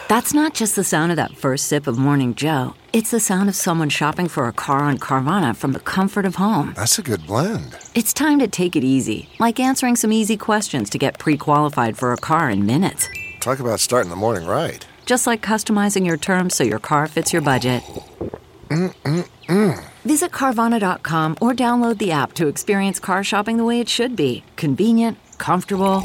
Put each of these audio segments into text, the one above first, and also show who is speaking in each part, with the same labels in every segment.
Speaker 1: That's not just the sound of that first sip of Morning Joe. It's the sound of someone shopping for a car on Carvana from the comfort of home.
Speaker 2: That's a good blend.
Speaker 1: It's time to take it easy, like answering some easy questions to get pre-qualified for a car in minutes.
Speaker 2: Talk about starting the morning right.
Speaker 1: Just like customizing your terms so your car fits your budget. Visit Carvana.com or download the app to experience car shopping the way it should be. Convenient, comfortable.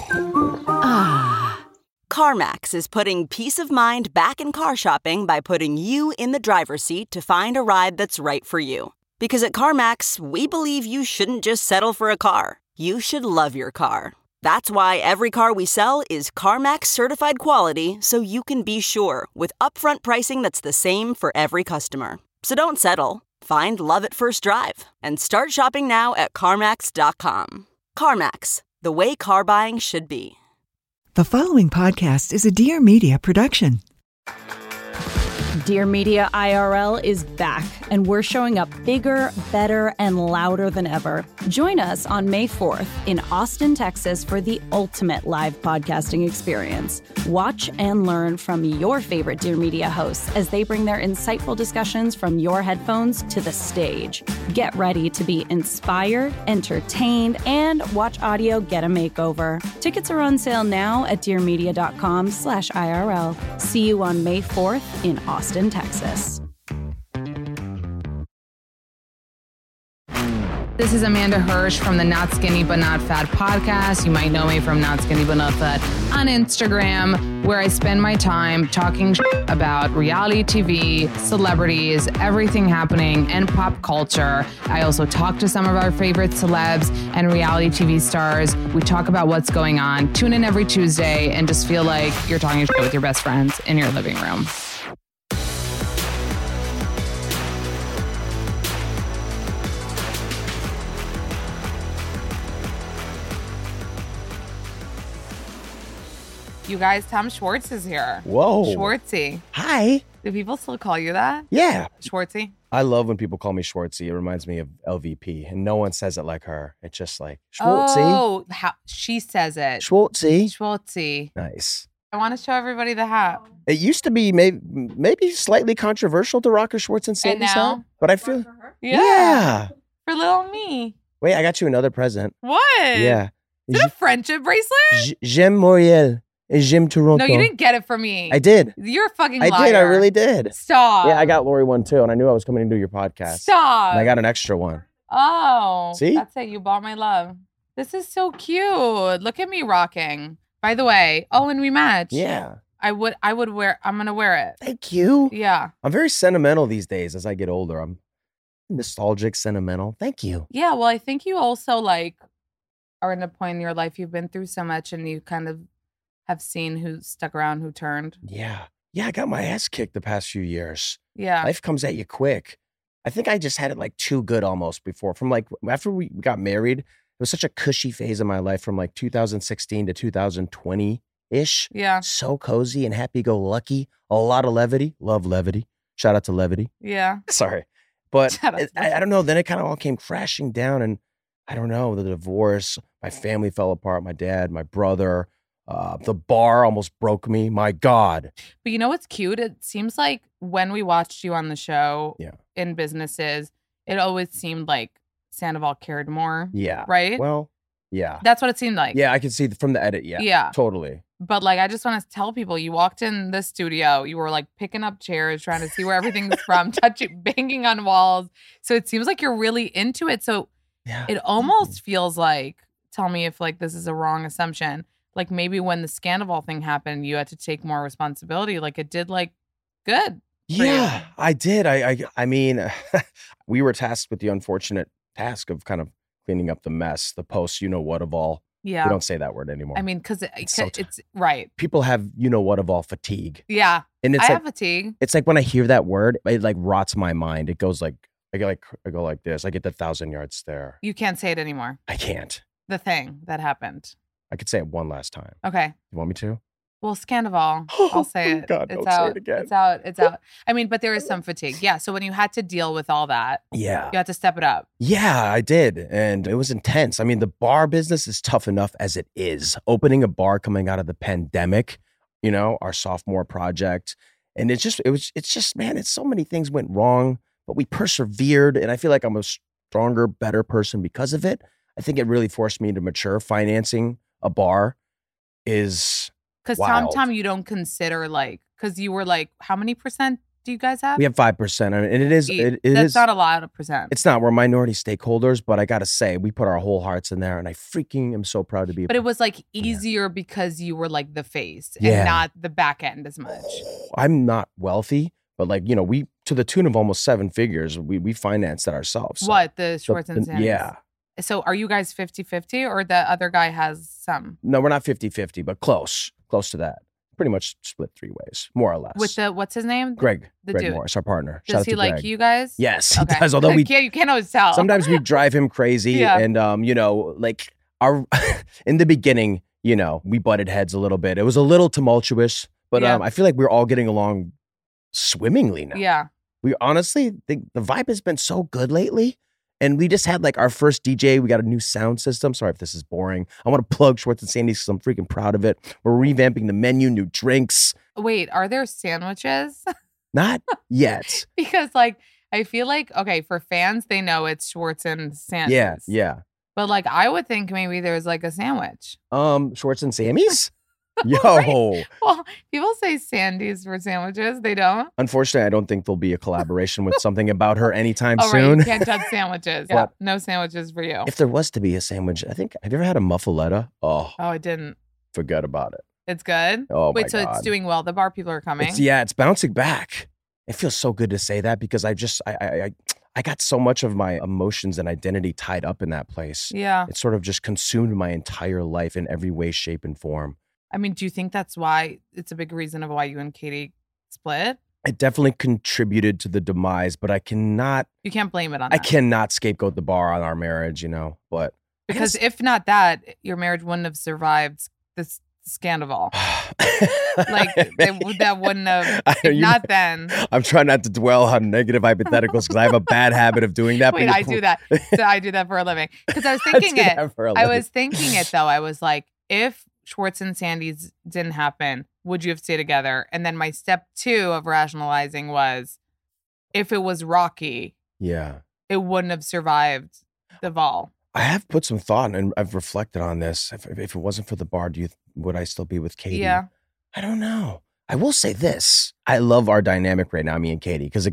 Speaker 3: CarMax is putting peace of mind back in car shopping by putting you in the driver's seat to find a ride that's right for you. Because at CarMax, we believe you shouldn't just settle for a car. You should love your car. That's why every car we sell is CarMax certified quality, so you can be sure with upfront pricing that's the same for every customer. So don't settle. Find love at first drive and start shopping now at CarMax.com. CarMax, the way car buying should be.
Speaker 4: The following podcast is a Dear Media production.
Speaker 5: Dear Media IRL is back, and we're showing up bigger, better, and louder than ever. Join us on May 4th in Austin, Texas for the ultimate live podcasting experience. Watch and learn from your favorite Dear Media hosts as they bring their insightful discussions from your headphones to the stage. Get ready to be inspired, entertained, and watch audio get a makeover. Tickets are on sale now at dearmedia.com/IRL. See you on May 4th in Austin, Texas.
Speaker 6: This is Amanda Hirsch from the Not Skinny But Not Fat podcast. You might know me from Not Skinny But Not Fat on Instagram, where I spend my time talking about reality TV, celebrities, everything happening, and pop culture. I also talk to some of our favorite celebs and reality TV stars. We talk about what's going on. Tune in every Tuesday and just feel like you're talking with your best friends in your living room. You guys, Tom Schwartz is here.
Speaker 7: Whoa.
Speaker 6: Schwartzy.
Speaker 7: Hi.
Speaker 6: Do people still call you that?
Speaker 7: Yeah.
Speaker 6: Schwartzy?
Speaker 7: I love when people call me Schwartzy. It reminds me of LVP, and no one says it like her. It's just like, Schwartzy.
Speaker 6: Oh, how she says it.
Speaker 7: Schwartzy.
Speaker 6: Schwartzy.
Speaker 7: Nice.
Speaker 6: I want to show everybody the hat.
Speaker 7: It used to be maybe slightly controversial to rock a Schwartz and Sandy's hat, but I feel, yeah.
Speaker 6: For little me.
Speaker 7: Wait, I got you another present.
Speaker 6: What?
Speaker 7: Yeah.
Speaker 6: Is it a friendship bracelet?
Speaker 7: J'aime Moriel. J'aime Toronto.
Speaker 6: No, you didn't get it from me.
Speaker 7: I did.
Speaker 6: You're a fucking liar.
Speaker 7: I did. I really did.
Speaker 6: Stop.
Speaker 7: Yeah, I got Lori one too, and I knew I was coming to do your podcast.
Speaker 6: Stop.
Speaker 7: And I got an extra one.
Speaker 6: Oh.
Speaker 7: See?
Speaker 6: That's it. You bought my love. This is so cute. Look at me rocking. By the way, and we match.
Speaker 7: Yeah.
Speaker 6: I would wear, I'm going to wear it.
Speaker 7: Thank you.
Speaker 6: Yeah.
Speaker 7: I'm very sentimental these days as I get older. I'm nostalgic, sentimental. Thank you.
Speaker 6: Yeah. Well, I think you also are in a point in your life you've been through so much and you kind of have seen who stuck around, who turned.
Speaker 7: Yeah. Yeah, I got my ass kicked the past few years.
Speaker 6: Yeah.
Speaker 7: Life comes at you quick. I think I just had it too good almost before. From after we got married, it was such a cushy phase of my life from 2016 to 2020-ish.
Speaker 6: Yeah.
Speaker 7: So cozy and happy-go-lucky. A lot of levity. Love levity. Shout out to levity.
Speaker 6: Yeah.
Speaker 7: Sorry. But I don't know. Then it kind of all came crashing down, and I don't know, the divorce, my family fell apart, my dad, my brother, the bar almost broke me. My God.
Speaker 6: But you know what's cute? It seems like when we watched you on the show in businesses, it always seemed like Sandoval cared more.
Speaker 7: Yeah.
Speaker 6: Right?
Speaker 7: Well, yeah.
Speaker 6: That's what it seemed like.
Speaker 7: Yeah, I could see from the edit. Yeah.
Speaker 6: Yeah.
Speaker 7: Totally.
Speaker 6: But I just want to tell people, you walked in the studio, you were picking up chairs, trying to see where everything's from, banging on walls. So it seems like you're really into it. So it almost feels like, tell me if this is a wrong assumption, maybe when the Scandival thing happened, you had to take more responsibility. It did good.
Speaker 7: Yeah, I did. I mean, we were tasked with the unfortunate task of kind of cleaning up the mess, the post, what of all.
Speaker 6: Yeah.
Speaker 7: We don't say that word anymore.
Speaker 6: I mean, because it's right.
Speaker 7: People have, what of all fatigue.
Speaker 6: Yeah.
Speaker 7: And it's
Speaker 6: I have fatigue.
Speaker 7: It's when I hear that word, it rots my mind. It goes I go like this. I get the 1,000-yard stare.
Speaker 6: You can't say it anymore.
Speaker 7: I can't.
Speaker 6: The thing that happened.
Speaker 7: I could say it one last time.
Speaker 6: Okay.
Speaker 7: You want me to?
Speaker 6: Well, Scandival, I'll say it.
Speaker 7: God,
Speaker 6: it's
Speaker 7: don't
Speaker 6: out.
Speaker 7: Say it again.
Speaker 6: It's out. It's out. I mean, but there is some fatigue. Yeah. So when you had to deal with all that, you had to step it up.
Speaker 7: Yeah, I did. And it was intense. I mean, the bar business is tough enough as it is. Opening a bar coming out of the pandemic, you know, our sophomore project. And it's just, man, it's so many things went wrong, but we persevered. And I feel like I'm a stronger, better person because of it. I think it really forced me to mature. Financing a bar is
Speaker 6: Because
Speaker 7: wild.
Speaker 6: Tom, you don't consider like, because you were like, how many % do you guys have?
Speaker 7: We have 5%. And it is,
Speaker 6: That's not a lot of percent.
Speaker 7: It's not. We're minority stakeholders, but I got to say, we put our whole hearts in there. And I freaking am so proud to be.
Speaker 6: But it was like easier because you were like the face
Speaker 7: Yeah.
Speaker 6: and not the back end as much.
Speaker 7: I'm not wealthy, but like, you know, we, to the tune of almost 7 figures, we financed it ourselves. So
Speaker 6: What? The Schwartz and Sandys?
Speaker 7: Yeah.
Speaker 6: So are you guys 50-50 or the other guy has some?
Speaker 7: No, we're not 50-50, but close to that. Pretty much split 3 ways, more or less.
Speaker 6: With the, what's his name?
Speaker 7: Greg
Speaker 6: the dude.
Speaker 7: Morris, our partner. Shout
Speaker 6: Does
Speaker 7: out
Speaker 6: he
Speaker 7: to
Speaker 6: like
Speaker 7: Greg.
Speaker 6: you guys?
Speaker 7: Yes,
Speaker 6: Okay.
Speaker 7: he does. Although
Speaker 6: you can't always tell.
Speaker 7: sometimes we drive him crazy.
Speaker 6: Yeah.
Speaker 7: And, you know, like our, in the beginning, you know, we butted heads a little bit. It was a little tumultuous, but
Speaker 6: Yeah.
Speaker 7: I feel like we're all getting along swimmingly now.
Speaker 6: Yeah.
Speaker 7: We honestly think the vibe has been so good lately. And we just had like our first DJ. We got a new sound system. Sorry if this is boring. I want to plug Schwartz and Sandys because I'm freaking proud of it. We're revamping the menu, new drinks.
Speaker 6: Wait, are there sandwiches?
Speaker 7: Not yet.
Speaker 6: Because like, I feel like, okay, for fans, they know it's Schwartz and Sandys.
Speaker 7: Yeah, yeah.
Speaker 6: But like, I would think maybe there's like a sandwich.
Speaker 7: Schwartz and Sammy's? Yo.
Speaker 6: Right. Well, people say Sandy's for sandwiches. They don't.
Speaker 7: Unfortunately, I don't think there'll be a collaboration with something about her anytime
Speaker 6: Oh, right.
Speaker 7: soon.
Speaker 6: You can't touch sandwiches.
Speaker 7: Yeah.
Speaker 6: No sandwiches for you.
Speaker 7: If there was to be a sandwich, I think, have you ever had a muffaletta? Oh,
Speaker 6: Oh, I didn't.
Speaker 7: forget about it.
Speaker 6: It's good?
Speaker 7: Oh,
Speaker 6: Wait,
Speaker 7: my
Speaker 6: so
Speaker 7: God.
Speaker 6: it's doing well. The bar people are coming.
Speaker 7: It's bouncing back. It feels so good to say that because I got so much of my emotions and identity tied up in that place.
Speaker 6: Yeah.
Speaker 7: It sort of just consumed my entire life in every way, shape, and form.
Speaker 6: I mean, do you think that's why it's a big reason of why you and Katie split?
Speaker 7: It definitely contributed to the demise, but I cannot
Speaker 6: You can't blame it on that.
Speaker 7: I cannot scapegoat the bar on our marriage, you know, but
Speaker 6: Because if not that, your marriage wouldn't have survived this scandal. Like, that wouldn't have, if not then.
Speaker 7: I'm trying not to dwell on negative hypotheticals because I have a bad habit of doing that.
Speaker 6: Wait, I do that. So I do that for a living. Because I was thinking I was thinking it though. I was like, if Schwartz and Sandys didn't happen, would you have stayed together? And then my step 2 of rationalizing was, if it was Rocky,
Speaker 7: Yeah.
Speaker 6: it wouldn't have survived the Vol.
Speaker 7: I have put some thought and I've reflected on this. If it wasn't for the bar, would I still be with Katie?
Speaker 6: Yeah.
Speaker 7: I don't know. I will say this. I love our dynamic right now, me and Katie, because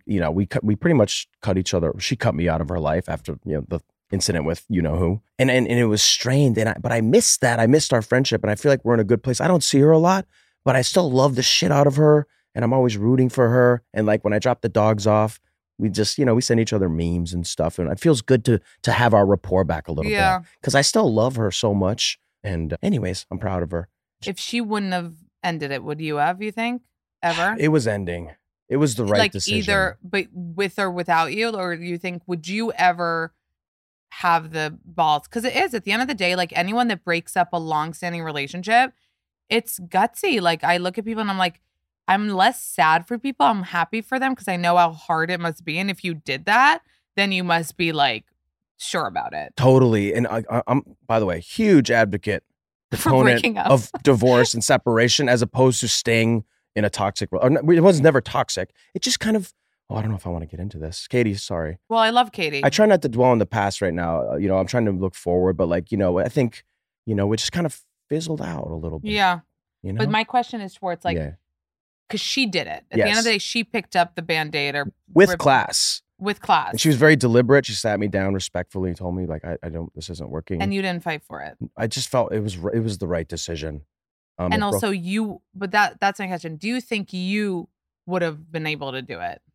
Speaker 7: we pretty much cut each other. She cut me out of her life after, you know, the incident with you know who. And it was strained. But I missed that. I missed our friendship. And I feel like we're in a good place. I don't see her a lot, but I still love the shit out of her. And I'm always rooting for her. And like when I drop the dogs off, we just, you know, we send each other memes and stuff. And it feels good to have our rapport back a little bit. Because I still love her so much. And anyways, I'm proud of her.
Speaker 6: If she wouldn't have ended it, would you have, you think? Ever?
Speaker 7: It was ending. It was the right decision.
Speaker 6: Either, but with or without you, or you think, would you ever have the balls? Because it is, at the end of the day, like anyone that breaks up a long-standing relationship, it's gutsy. Like I look at people and I'm like, I'm less sad for people. I'm happy for them because I know how hard it must be. And if you did that, then you must be like sure about it.
Speaker 7: Totally. And I'm, by the way, huge advocate, proponent
Speaker 6: breaking up.
Speaker 7: of divorce and separation as opposed to staying in a toxic, it was never toxic. It just kind of, I don't know if I want to get into this. Katie, sorry.
Speaker 6: Well, I love Katie.
Speaker 7: I try not to dwell on the past right now. You know, I'm trying to look forward, but like, you know, I think, you know, it just kind of fizzled out a little bit.
Speaker 6: Yeah.
Speaker 7: You know?
Speaker 6: But my question is towards like, because she did it. At the end of the day, she picked up the Band-Aid
Speaker 7: with class.
Speaker 6: With class.
Speaker 7: And she was very deliberate. She sat me down respectfully and told me like, this isn't working.
Speaker 6: And you didn't fight for it.
Speaker 7: I just felt it was the right decision.
Speaker 6: And also but that's my question. Do you think you would have been able to do it?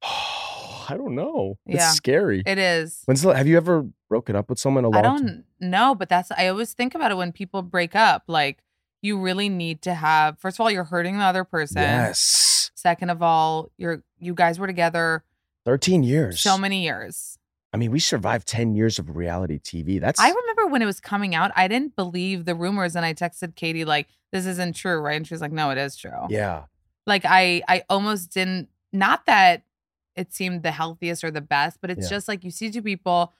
Speaker 7: I don't know.
Speaker 6: Yeah.
Speaker 7: It's scary.
Speaker 6: It is.
Speaker 7: Have you ever broken up with someone a long time?
Speaker 6: I don't know, but I always think about it when people break up. Like, you really need to have, first of all, you're hurting the other person.
Speaker 7: Yes.
Speaker 6: Second of all, you guys were together
Speaker 7: 13 years.
Speaker 6: so many years.
Speaker 7: I mean, we survived 10 years of reality TV.
Speaker 6: I remember when it was coming out, I didn't believe the rumors, and I texted Katie like, this isn't true, right? And she was like, no, it is true.
Speaker 7: Yeah.
Speaker 6: Like I almost didn't, not that it seemed the healthiest or the best, but it's just like you see two people,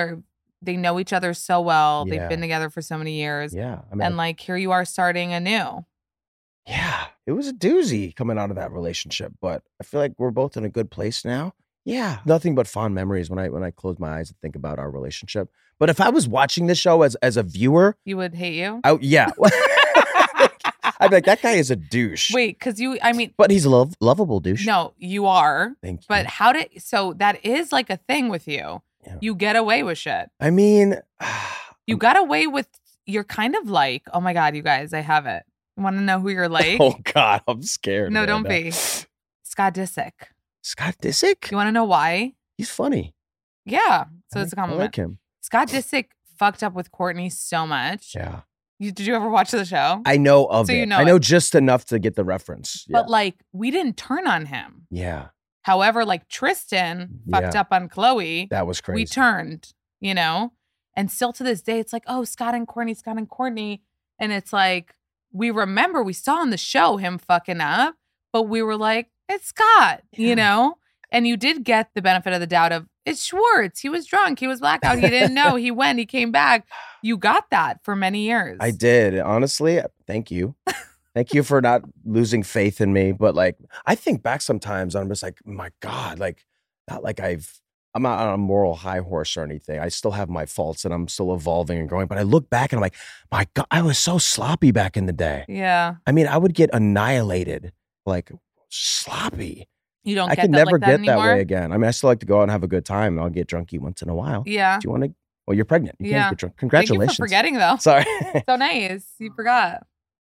Speaker 6: they know each other so well.
Speaker 7: Yeah.
Speaker 6: They've been together for so many years.
Speaker 7: Yeah. I mean,
Speaker 6: and like here you are starting anew.
Speaker 7: Yeah. it was a doozy coming out of that relationship, but I feel like we're both in a good place now. Yeah, nothing but fond memories when I close my eyes and think about our relationship. But if I was watching this show as a viewer,
Speaker 6: You would hate you?
Speaker 7: yeah. I'd be like, that guy is a douche.
Speaker 6: Wait, because
Speaker 7: But he's a lovable douche.
Speaker 6: No, you are.
Speaker 7: Thank you.
Speaker 6: But so that is like a thing with you.
Speaker 7: Yeah.
Speaker 6: You get away with shit.
Speaker 7: I mean,
Speaker 6: You got away with, you're kind of like, oh my God, you guys, I have it. Want to know who you're like?
Speaker 7: oh God, I'm scared.
Speaker 6: No, don't
Speaker 7: Amanda.
Speaker 6: be. Scott Disick.
Speaker 7: Scott Disick?
Speaker 6: You want to know why?
Speaker 7: He's funny.
Speaker 6: Yeah. So it's a compliment.
Speaker 7: I like him.
Speaker 6: Scott Disick fucked up with Courtney so much.
Speaker 7: Yeah.
Speaker 6: Did you ever watch the show?
Speaker 7: I know of
Speaker 6: So
Speaker 7: it.
Speaker 6: you know
Speaker 7: I know
Speaker 6: it.
Speaker 7: just enough to get the reference. Yeah.
Speaker 6: But like, we didn't turn on him.
Speaker 7: Yeah.
Speaker 6: However, like Tristan fucked
Speaker 7: Yeah.
Speaker 6: up on Chloe.
Speaker 7: That was crazy.
Speaker 6: We turned, you know? And still to this day, it's like, oh, Scott and Courtney. And it's like, we remember we saw on the show him fucking up, but we were like, it's Scott, you know? And you did get the benefit of the doubt of, it's Schwartz. He was drunk. He was blackout. He didn't know. He went. He came back. You got that for many years.
Speaker 7: I did. Honestly, thank you. Thank you for not losing faith in me. But like, I think back sometimes and I'm just like, my God, like, not like I'm not on a moral high horse or anything. I still have my faults and I'm still evolving and growing. But I look back and I'm like, my God, I was so sloppy back in the day.
Speaker 6: Yeah.
Speaker 7: I mean, I would get annihilated, like sloppy.
Speaker 6: You don't
Speaker 7: I
Speaker 6: get
Speaker 7: can
Speaker 6: that
Speaker 7: never
Speaker 6: like that
Speaker 7: get
Speaker 6: anymore?
Speaker 7: that way again. I mean, I still like to go out and have a good time and I'll get drunky once in a while.
Speaker 6: Yeah.
Speaker 7: Do you want to? Well, you're pregnant. You
Speaker 6: Yeah.
Speaker 7: can't get drunk. Congratulations.
Speaker 6: Thank you for forgetting though.
Speaker 7: Sorry.
Speaker 6: So nice. You forgot.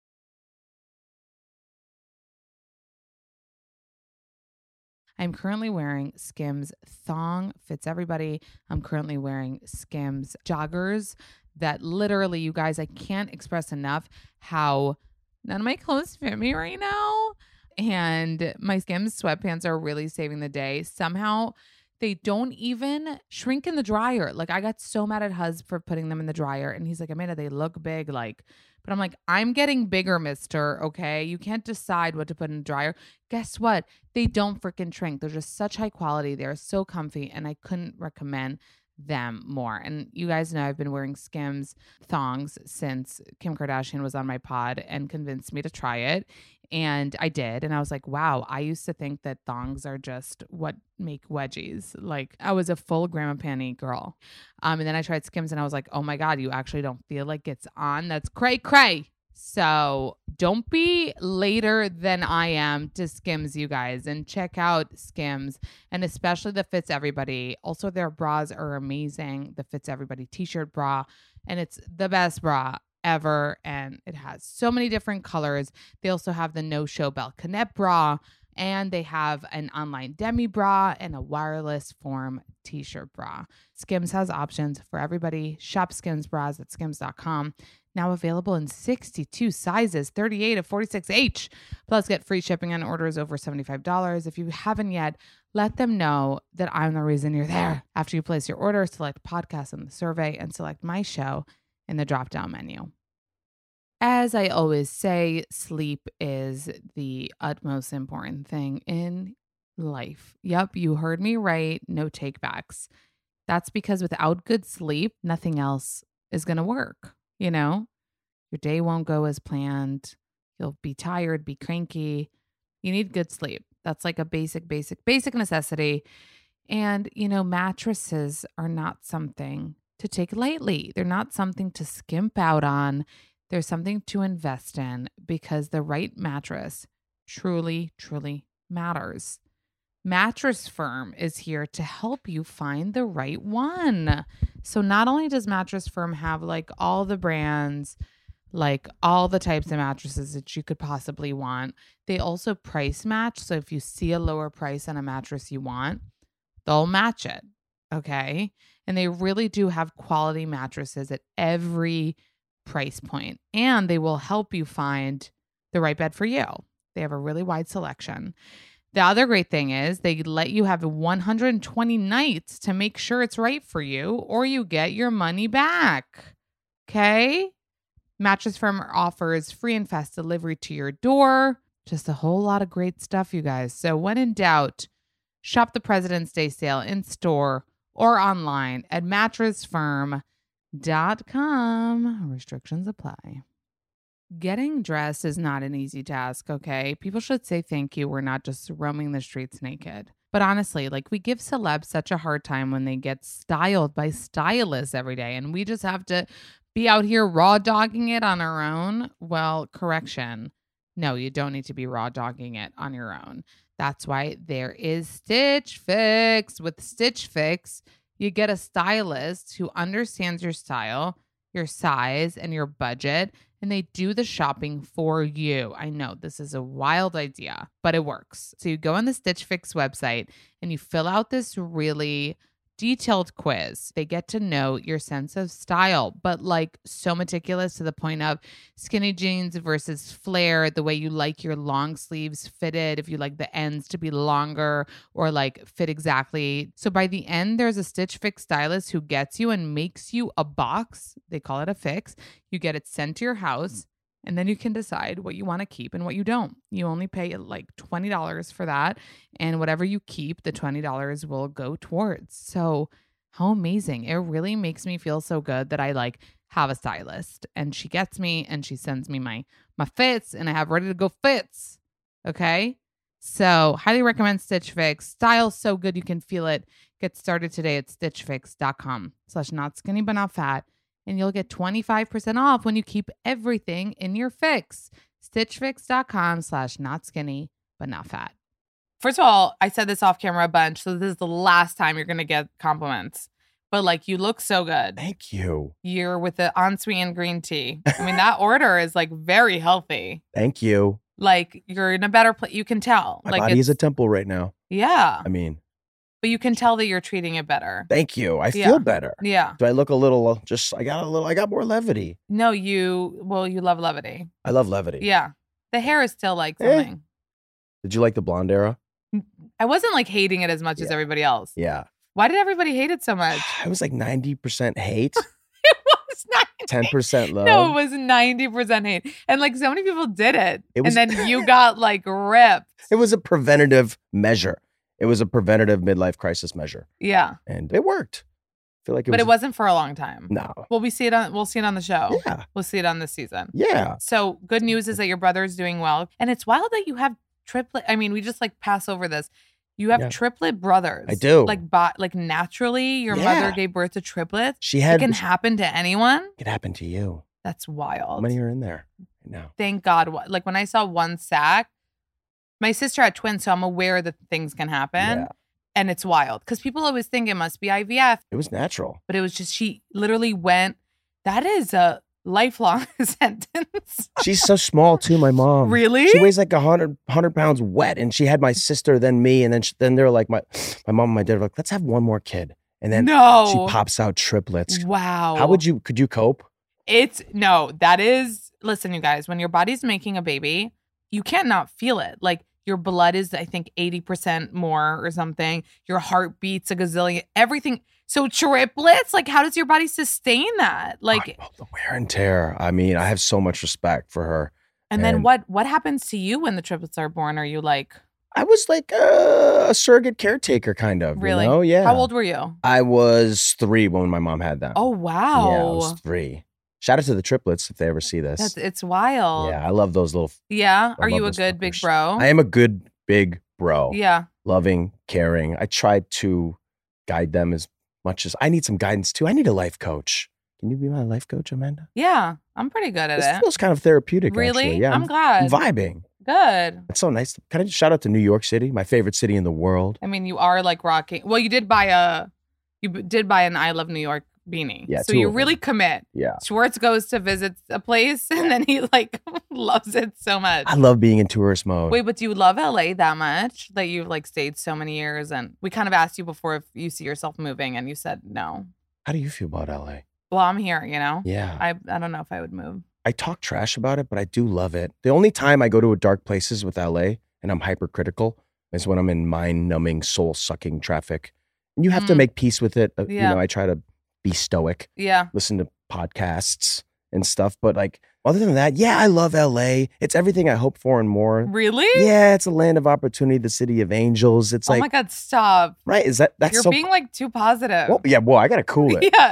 Speaker 6: I'm currently wearing Skims thong, fits everybody. I'm currently wearing Skims joggers that literally, you guys, I can't express enough how none of my clothes fit me right now. And my Skims sweatpants are really saving the day. Somehow they don't even shrink in the dryer. Like I got so mad at Huz for putting them in the dryer. And he's like, Amanda, they look big. Like, but I'm like, I'm getting bigger, mister. Okay. You can't decide what to put in the dryer. Guess what? They don't freaking shrink. They're just such high quality. They're so comfy. And I couldn't recommend them more. And you guys know I've been wearing Skims thongs since Kim Kardashian was on my pod and convinced me to try it. And I did. And I was like, wow, I used to think that thongs are just what make wedgies. Like I was a full grandma panty girl. And then I tried Skims and I was like, oh my God, you actually don't feel like it's on. That's cray. So don't be later than I am to Skims, you guys, and check out Skims, and especially the Fits Everybody. Also, their bras are amazing. The Fits Everybody t-shirt bra, and it's the best bra ever, and it has so many different colors. They also have the No Show Belle Connect bra, and they have an online demi bra and a wireless form t-shirt bra. Skims has options for everybody. Shop Skims bras at skims.com. Now available in 62 sizes, 38 to 46H. Plus, get free shipping on orders over $75. If you haven't yet, let them know that I'm the reason you're there. After you place your order, select podcast in the survey and select my show in the drop-down menu. As I always say, sleep is the utmost important thing in life. Yep, you heard me right. No takebacks. That's because without good sleep, nothing else is going to work. You know, your day won't go as planned. You'll be tired, be cranky. You need good sleep. That's like a basic necessity. And, you know, mattresses are not something to take lightly. They're not something to skimp out on. They're something to invest in because the right mattress truly, truly matters. Mattress Firm is here to help you find the right one. So not only does Mattress Firm have like all the brands, like all the types of mattresses that you could possibly want, they also price match. So if you see a lower price on a mattress you want, they'll match it. Okay. And they really do have quality mattresses at every price point, and they will help you find the right bed for you. They have a really wide selection. The other great thing is they let you have 120 nights to make sure it's right for you, or you get your money back. Okay? Mattress Firm offers free and fast delivery to your door. Just a whole lot of great stuff, you guys. So when in doubt, shop the President's Day sale in store or online at mattressfirm.com. Restrictions apply. Getting dressed is not an easy task, okay? People should say thank you. We're not just roaming the streets naked. But honestly, like we give celebs such a hard time when they get styled by stylists every day, and we just have to be out here raw dogging it on our own. Well, correction. No, you don't need to be raw dogging it on your own. That's why there is Stitch Fix. With Stitch Fix, you get a stylist who understands your style, your size, and your budget, and they do the shopping for you. I know this is a wild idea, but it works. So you go on the Stitch Fix website and you fill out this really detailed quiz. They get to know your sense of style, but like so meticulous to the point of skinny jeans versus flare, the way you like your long sleeves fitted, if you like the ends to be longer or like fit exactly. So by the end, there's a Stitch Fix stylist who gets you and makes you a box. They call it a fix. You get it sent to your house. And then you can decide what you want to keep and what you don't. You only pay like $20 for that. And whatever you keep, the $20 will go towards. So how amazing. It really makes me feel so good that I like have a stylist and she gets me and she sends me my fits and I have ready to go fits. Okay. So highly recommend Stitch Fix. Style's so good you can feel it. Get started today at stitchfix.com/notskinnybuttnotfat. And you'll get 25% off when you keep everything in your fix. stitchfix.com/notskinnybuttnotfat. First of all, I said this off camera a bunch, so this is the last time you're going to get compliments. But like, you look so good.
Speaker 7: Thank you.
Speaker 6: You're with the unsweetened green tea. I mean, that order is like very healthy.
Speaker 7: Thank you.
Speaker 6: Like, you're in a better place. You can tell.
Speaker 7: My
Speaker 6: like
Speaker 7: body is a temple right now.
Speaker 6: Yeah.
Speaker 7: I mean.
Speaker 6: But you can tell that you're treating it better.
Speaker 7: Thank you. I feel better.
Speaker 6: Yeah.
Speaker 7: Do I look a little, I got more levity.
Speaker 6: No, you love levity.
Speaker 7: I love levity.
Speaker 6: Yeah. The hair is still like something.
Speaker 7: Did you like the blonde era?
Speaker 6: I wasn't like hating it as much as everybody else.
Speaker 7: Yeah.
Speaker 6: Why did everybody hate it so much?
Speaker 7: It was like 90% hate.
Speaker 6: It was
Speaker 7: 10% love.
Speaker 6: No, it was 90% hate. And like so many people did it. And then you got like ripped.
Speaker 7: It was a preventative measure. It was a preventative midlife crisis measure.
Speaker 6: Yeah.
Speaker 7: And it worked. I feel like
Speaker 6: it wasn't for a long time.
Speaker 7: No.
Speaker 6: Well, we'll see it on the show.
Speaker 7: Yeah.
Speaker 6: We'll see it on this season.
Speaker 7: Yeah.
Speaker 6: So good news is that your brother is doing well. And it's wild that you have triplet. I mean, we just like pass over this. You have triplet brothers.
Speaker 7: I do.
Speaker 6: Like naturally, your mother gave birth to triplets. It can happen to anyone.
Speaker 7: It could happen to you.
Speaker 6: That's wild.
Speaker 7: How many are in there now?
Speaker 6: Thank God. Like when I saw one sack, my sister had twins, so I'm aware that things can happen. Yeah. And it's wild because people always think it must be IVF.
Speaker 7: It was natural.
Speaker 6: But it was just, she literally went, that is a lifelong sentence.
Speaker 7: She's so small too, my mom.
Speaker 6: Really?
Speaker 7: She weighs like 100 pounds wet. And she had my sister, then me. And then they're like, my mom and my dad were like, let's have one more kid. And then she pops out triplets.
Speaker 6: Wow.
Speaker 7: Could you cope?
Speaker 6: Listen, you guys, when your body's making a baby, you can't not feel it. Like your blood is, I think, 80% more or something. Your heart beats a gazillion, everything. So triplets, like how does your body sustain that? Like
Speaker 7: the wear and tear. I mean, I have so much respect for her.
Speaker 6: And then what happens to you when the triplets are born? Are you like?
Speaker 7: I was like a surrogate caretaker kind of.
Speaker 6: Really?
Speaker 7: You know? Yeah.
Speaker 6: How old were you?
Speaker 7: I was 3 when my mom had them.
Speaker 6: Oh, wow.
Speaker 7: Yeah, I was 3. Shout out to the triplets if they ever see this.
Speaker 6: It's wild.
Speaker 7: Yeah, I love those little.
Speaker 6: Yeah. Are you a good big bro?
Speaker 7: I am a good big bro.
Speaker 6: Yeah.
Speaker 7: Loving, caring. I try to guide them as much as I need some guidance too. I need a life coach. Can you be my life coach, Amanda?
Speaker 6: Yeah, I'm pretty good at it.
Speaker 7: It feels kind of therapeutic.
Speaker 6: Really?
Speaker 7: Actually. Yeah,
Speaker 6: I'm glad.
Speaker 7: I'm vibing.
Speaker 6: Good.
Speaker 7: It's so nice. Can I just shout out to New York City, my favorite city in the world?
Speaker 6: I mean, you are like rocking. Well, you did buy an I Love New York beanie.
Speaker 7: Yeah,
Speaker 6: so you really commit.
Speaker 7: Yeah.
Speaker 6: Schwartz goes to visit a place and then he like loves it so much.
Speaker 7: I love being in tourist mode.
Speaker 6: Wait, but do you love LA that much that you've like stayed so many years? And we kind of asked you before if you see yourself moving and you said no.
Speaker 7: How do you feel about LA?
Speaker 6: Well, I'm here, you know?
Speaker 7: Yeah.
Speaker 6: I don't know if I would move.
Speaker 7: I talk trash about it, but I do love it. The only time I go to dark places with LA and I'm hypercritical is when I'm in mind-numbing, soul-sucking traffic. And you have to make peace with it. You know, I try to be stoic.
Speaker 6: Yeah.
Speaker 7: Listen to podcasts and stuff. But like, other than that, yeah, I love LA. It's everything I hope for and more.
Speaker 6: Really?
Speaker 7: Yeah, it's a land of opportunity, the city of angels. It's like,
Speaker 6: oh my God, stop.
Speaker 7: Right? That's
Speaker 6: You're
Speaker 7: so,
Speaker 6: being like too positive.
Speaker 7: Well, yeah, I gotta cool it.
Speaker 6: Yeah.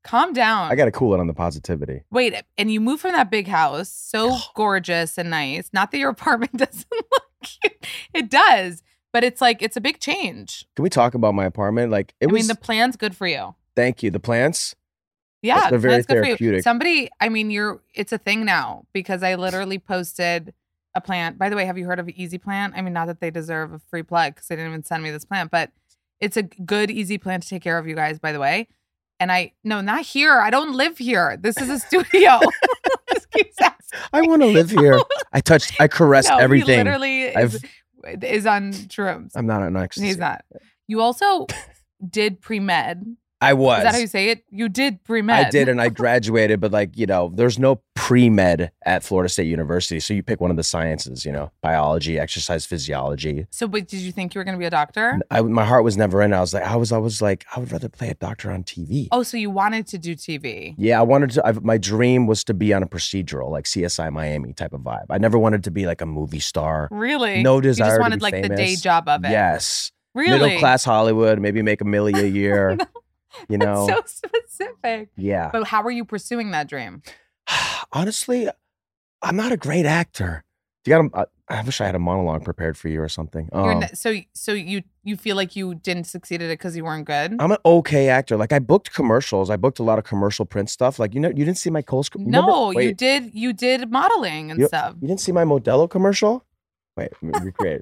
Speaker 6: Calm down.
Speaker 7: I got to cool it on the positivity.
Speaker 6: Wait, and you moved from that big house, so gorgeous and nice. Not that your apartment doesn't look cute. It does, but it's like, it's a big change.
Speaker 7: Can we talk about my apartment? Like,
Speaker 6: I mean, the plan's good for you.
Speaker 7: Thank you. The plants?
Speaker 6: Yeah,
Speaker 7: they're very
Speaker 6: good for you.
Speaker 7: therapeutic.
Speaker 6: Somebody, I mean, it's a thing now because I literally posted a plant. By the way, have you heard of Easy Plant? I mean, not that they deserve a free plug because they didn't even send me this plant, but it's a good, easy plant to take care of, you guys, by the way. And no, not here. I don't live here. This is a studio. Just keeps asking.
Speaker 7: I want to live here. I caress everything.
Speaker 6: He literally is on shrooms.
Speaker 7: I'm not on ecstasy.
Speaker 6: He's not. You also did pre-med.
Speaker 7: I was.
Speaker 6: Is that how you say it? You did pre-med.
Speaker 7: I did, and I graduated, but like, there's no pre-med at Florida State University. So you pick one of the sciences, biology, exercise physiology.
Speaker 6: So, but did you think you were going to be a doctor?
Speaker 7: My heart was never in it. I was like, I would rather play a doctor on TV.
Speaker 6: Oh, so you wanted to do TV?
Speaker 7: Yeah, I wanted to. My dream was to be on a procedural, like CSI Miami type of vibe. I never wanted to be like a movie star.
Speaker 6: Really?
Speaker 7: No desire
Speaker 6: You just wanted
Speaker 7: to be
Speaker 6: like
Speaker 7: famous.
Speaker 6: the day job of it.
Speaker 7: Yes.
Speaker 6: Really?
Speaker 7: Middle class Hollywood, maybe make $1 million a year.
Speaker 6: That's so specific.
Speaker 7: Yeah.
Speaker 6: But how were you pursuing that dream?
Speaker 7: Honestly, I'm not a great actor. I wish I had a monologue prepared for you or something.
Speaker 6: So you feel like you didn't succeed at it because you weren't good?
Speaker 7: I'm an okay actor. Like I booked commercials. I booked a lot of commercial print stuff. Like you didn't see my Kohl's.
Speaker 6: No, you did. You did modeling and stuff.
Speaker 7: You didn't see my Modelo commercial? Wait, recreate.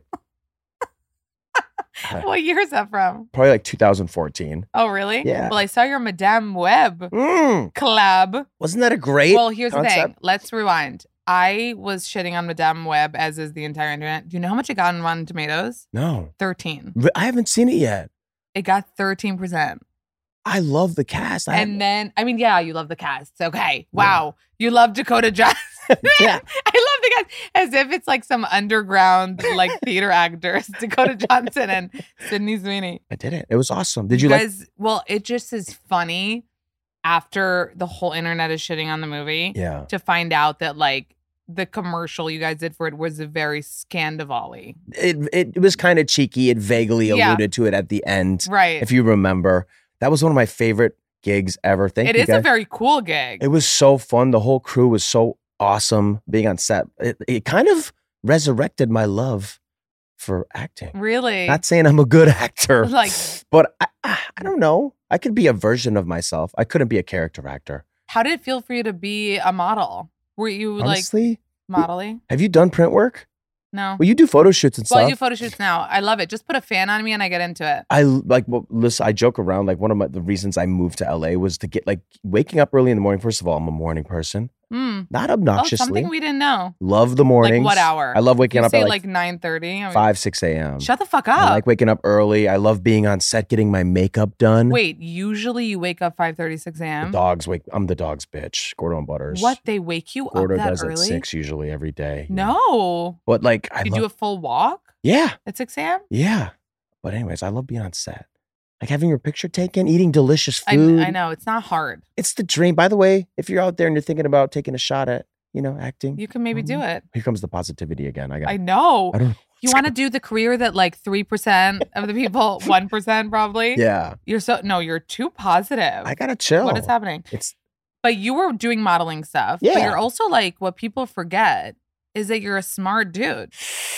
Speaker 6: What year is that from?
Speaker 7: Probably like 2014.
Speaker 6: Oh, really?
Speaker 7: Yeah.
Speaker 6: Well, I saw your Madame Web collab.
Speaker 7: Wasn't that a great
Speaker 6: Well, here's
Speaker 7: concept?
Speaker 6: the thing. Let's rewind. I was shitting on Madame Web, as is the entire internet. Do you know how much it got on Rotten Tomatoes?
Speaker 7: No.
Speaker 6: 13.
Speaker 7: I haven't seen it yet.
Speaker 6: It got 13%.
Speaker 7: I love the cast.
Speaker 6: Yeah, you love the cast. Okay. Wow. Yeah. You love Dakota Johnson.
Speaker 7: Yeah.
Speaker 6: I love the cast. As if it's like some underground like theater actors, Dakota Johnson and Sydney Sweeney.
Speaker 7: I did it. It was awesome. Did you guys?
Speaker 6: Well, it just is funny after the whole internet is shitting on the movie.
Speaker 7: Yeah.
Speaker 6: To find out that like the commercial you guys did for it was a very Scandival-y.
Speaker 7: It was kind of cheeky. It vaguely alluded to it at the end.
Speaker 6: Right.
Speaker 7: If you remember. That was one of my favorite gigs ever. Thank you,
Speaker 6: It is
Speaker 7: guys.
Speaker 6: a very cool gig.
Speaker 7: It was so fun. The whole crew was so awesome being on set. It kind of resurrected my love for acting.
Speaker 6: Really?
Speaker 7: Not saying I'm a good actor, but I don't know. I could be a version of myself. I couldn't be a character actor.
Speaker 6: How did it feel for you to be a model? Were you
Speaker 7: Honestly,
Speaker 6: modeling?
Speaker 7: Have you done print work?
Speaker 6: No.
Speaker 7: Well, you do photo shoots and stuff.
Speaker 6: Well, I do photo shoots now. I love it. Just put a fan on me and I get into it.
Speaker 7: Listen, I joke around. Like one of the reasons I moved to LA was to get like waking up early in the morning. First of all, I'm a morning person. Not obnoxiously.
Speaker 6: Oh, something we didn't know.
Speaker 7: Love the mornings.
Speaker 6: Like what hour?
Speaker 7: I love waking up at
Speaker 6: like 9:30.
Speaker 7: 5, 6 a.m.
Speaker 6: Shut the fuck up.
Speaker 7: I like waking up early. I love being on set, getting my makeup done.
Speaker 6: Wait, usually you wake up 5:30, 6 a.m.?
Speaker 7: I'm the dog's bitch. Gordo and Butters.
Speaker 6: What? They wake you
Speaker 7: Gordo
Speaker 6: up that
Speaker 7: does
Speaker 6: early?
Speaker 7: at 6 usually every day.
Speaker 6: No.
Speaker 7: But like,
Speaker 6: you do a full walk?
Speaker 7: Yeah.
Speaker 6: At 6 a.m.?
Speaker 7: Yeah. But anyways, I love being on set. Like having your picture taken, eating delicious food.
Speaker 6: I know. It's not hard.
Speaker 7: It's the dream. By the way, if you're out there and you're thinking about taking a shot at, acting.
Speaker 6: You can maybe do it.
Speaker 7: Here comes the positivity again.
Speaker 6: I know.
Speaker 7: I don't know.
Speaker 6: You want to do the career that like 3% of the people, 1% probably?
Speaker 7: Yeah.
Speaker 6: You're too positive.
Speaker 7: I gotta chill.
Speaker 6: What is happening? But you were doing modeling stuff.
Speaker 7: Yeah.
Speaker 6: But you're also like, what people forget is that you're a smart dude.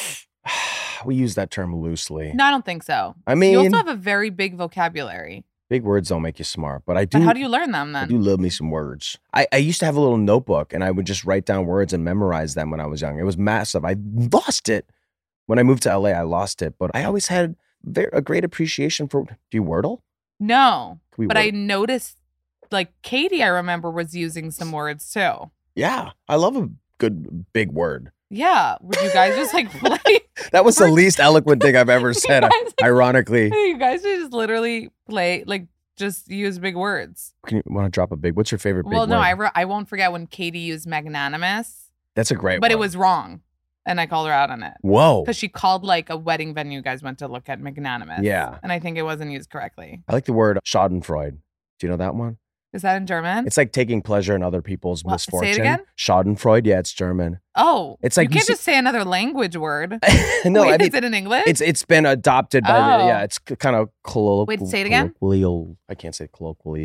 Speaker 7: We use that term loosely.
Speaker 6: No, I don't think so.
Speaker 7: I mean,
Speaker 6: you also have a very big vocabulary.
Speaker 7: Big words don't make you smart, but I do.
Speaker 6: But how do you learn them then?
Speaker 7: I do love me some words. I used to have a little notebook and I would just write down words and memorize them when I was young. It was massive. I lost it. When I moved to LA, I lost it. But I always had a great appreciation for, do you Wordle?
Speaker 6: No.
Speaker 7: But
Speaker 6: I noticed, like, Katie, I remember, was using some words too.
Speaker 7: Yeah. I love a good big word.
Speaker 6: Yeah. Would you guys just like play?
Speaker 7: That was the least eloquent thing I've ever said, ironically.
Speaker 6: You guys should just literally play, like, just use big words.
Speaker 7: You want to drop a big? What's your favorite big word?
Speaker 6: Well, no, I won't forget when Katie used magnanimous.
Speaker 7: That's a great
Speaker 6: But
Speaker 7: one.
Speaker 6: it was wrong. And I called her out on it.
Speaker 7: Whoa.
Speaker 6: Because she called like a wedding venue you guys went to look at magnanimous.
Speaker 7: Yeah.
Speaker 6: And I think it wasn't used correctly.
Speaker 7: I like the word schadenfreude. Do you know that one?
Speaker 6: Is that in German?
Speaker 7: It's like taking pleasure in other people's misfortune.
Speaker 6: Say it again?
Speaker 7: Schadenfreude. Yeah, it's German.
Speaker 6: Oh.
Speaker 7: It's like
Speaker 6: you can't just say another language word.
Speaker 7: No,
Speaker 6: Wait,
Speaker 7: I mean,
Speaker 6: is it in English?
Speaker 7: It's been adopted by it's kind of colloquial.
Speaker 6: Wait, say it again?
Speaker 7: Colloquial. I can't say colloquially.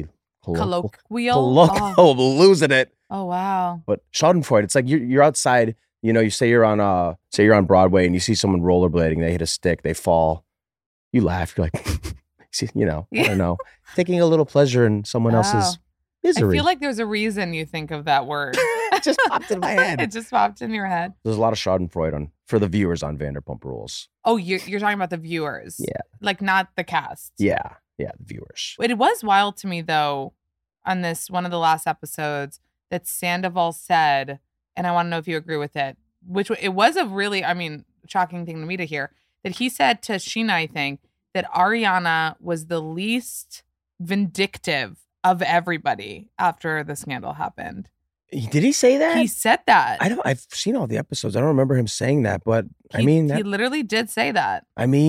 Speaker 6: Colloquial?
Speaker 7: Losing it.
Speaker 6: Oh, wow.
Speaker 7: But Schadenfreude, it's like you're outside, you say you're on Broadway and you see someone rollerblading, they hit a stick, they fall. You laugh, you're like, I don't know, taking a little pleasure in someone else's misery.
Speaker 6: I feel like there's a reason you think of that word.
Speaker 7: It just popped in my head.
Speaker 6: It just popped in your head.
Speaker 7: There's a lot of Schadenfreude for the viewers on Vanderpump Rules.
Speaker 6: Oh, you're talking about the viewers.
Speaker 7: Yeah.
Speaker 6: Like not the cast.
Speaker 7: Yeah, the viewers.
Speaker 6: It was wild to me though, on this one of the last episodes, that Sandoval said, and I want to know if you agree with it, which it was a really, shocking thing to me to hear, that he said to Sheena, I think, that Ariana was the least vindictive of everybody after the scandal happened.
Speaker 7: Did he say that?
Speaker 6: He said that.
Speaker 7: I've seen all the episodes. I don't remember him saying that, but
Speaker 6: he literally did say that.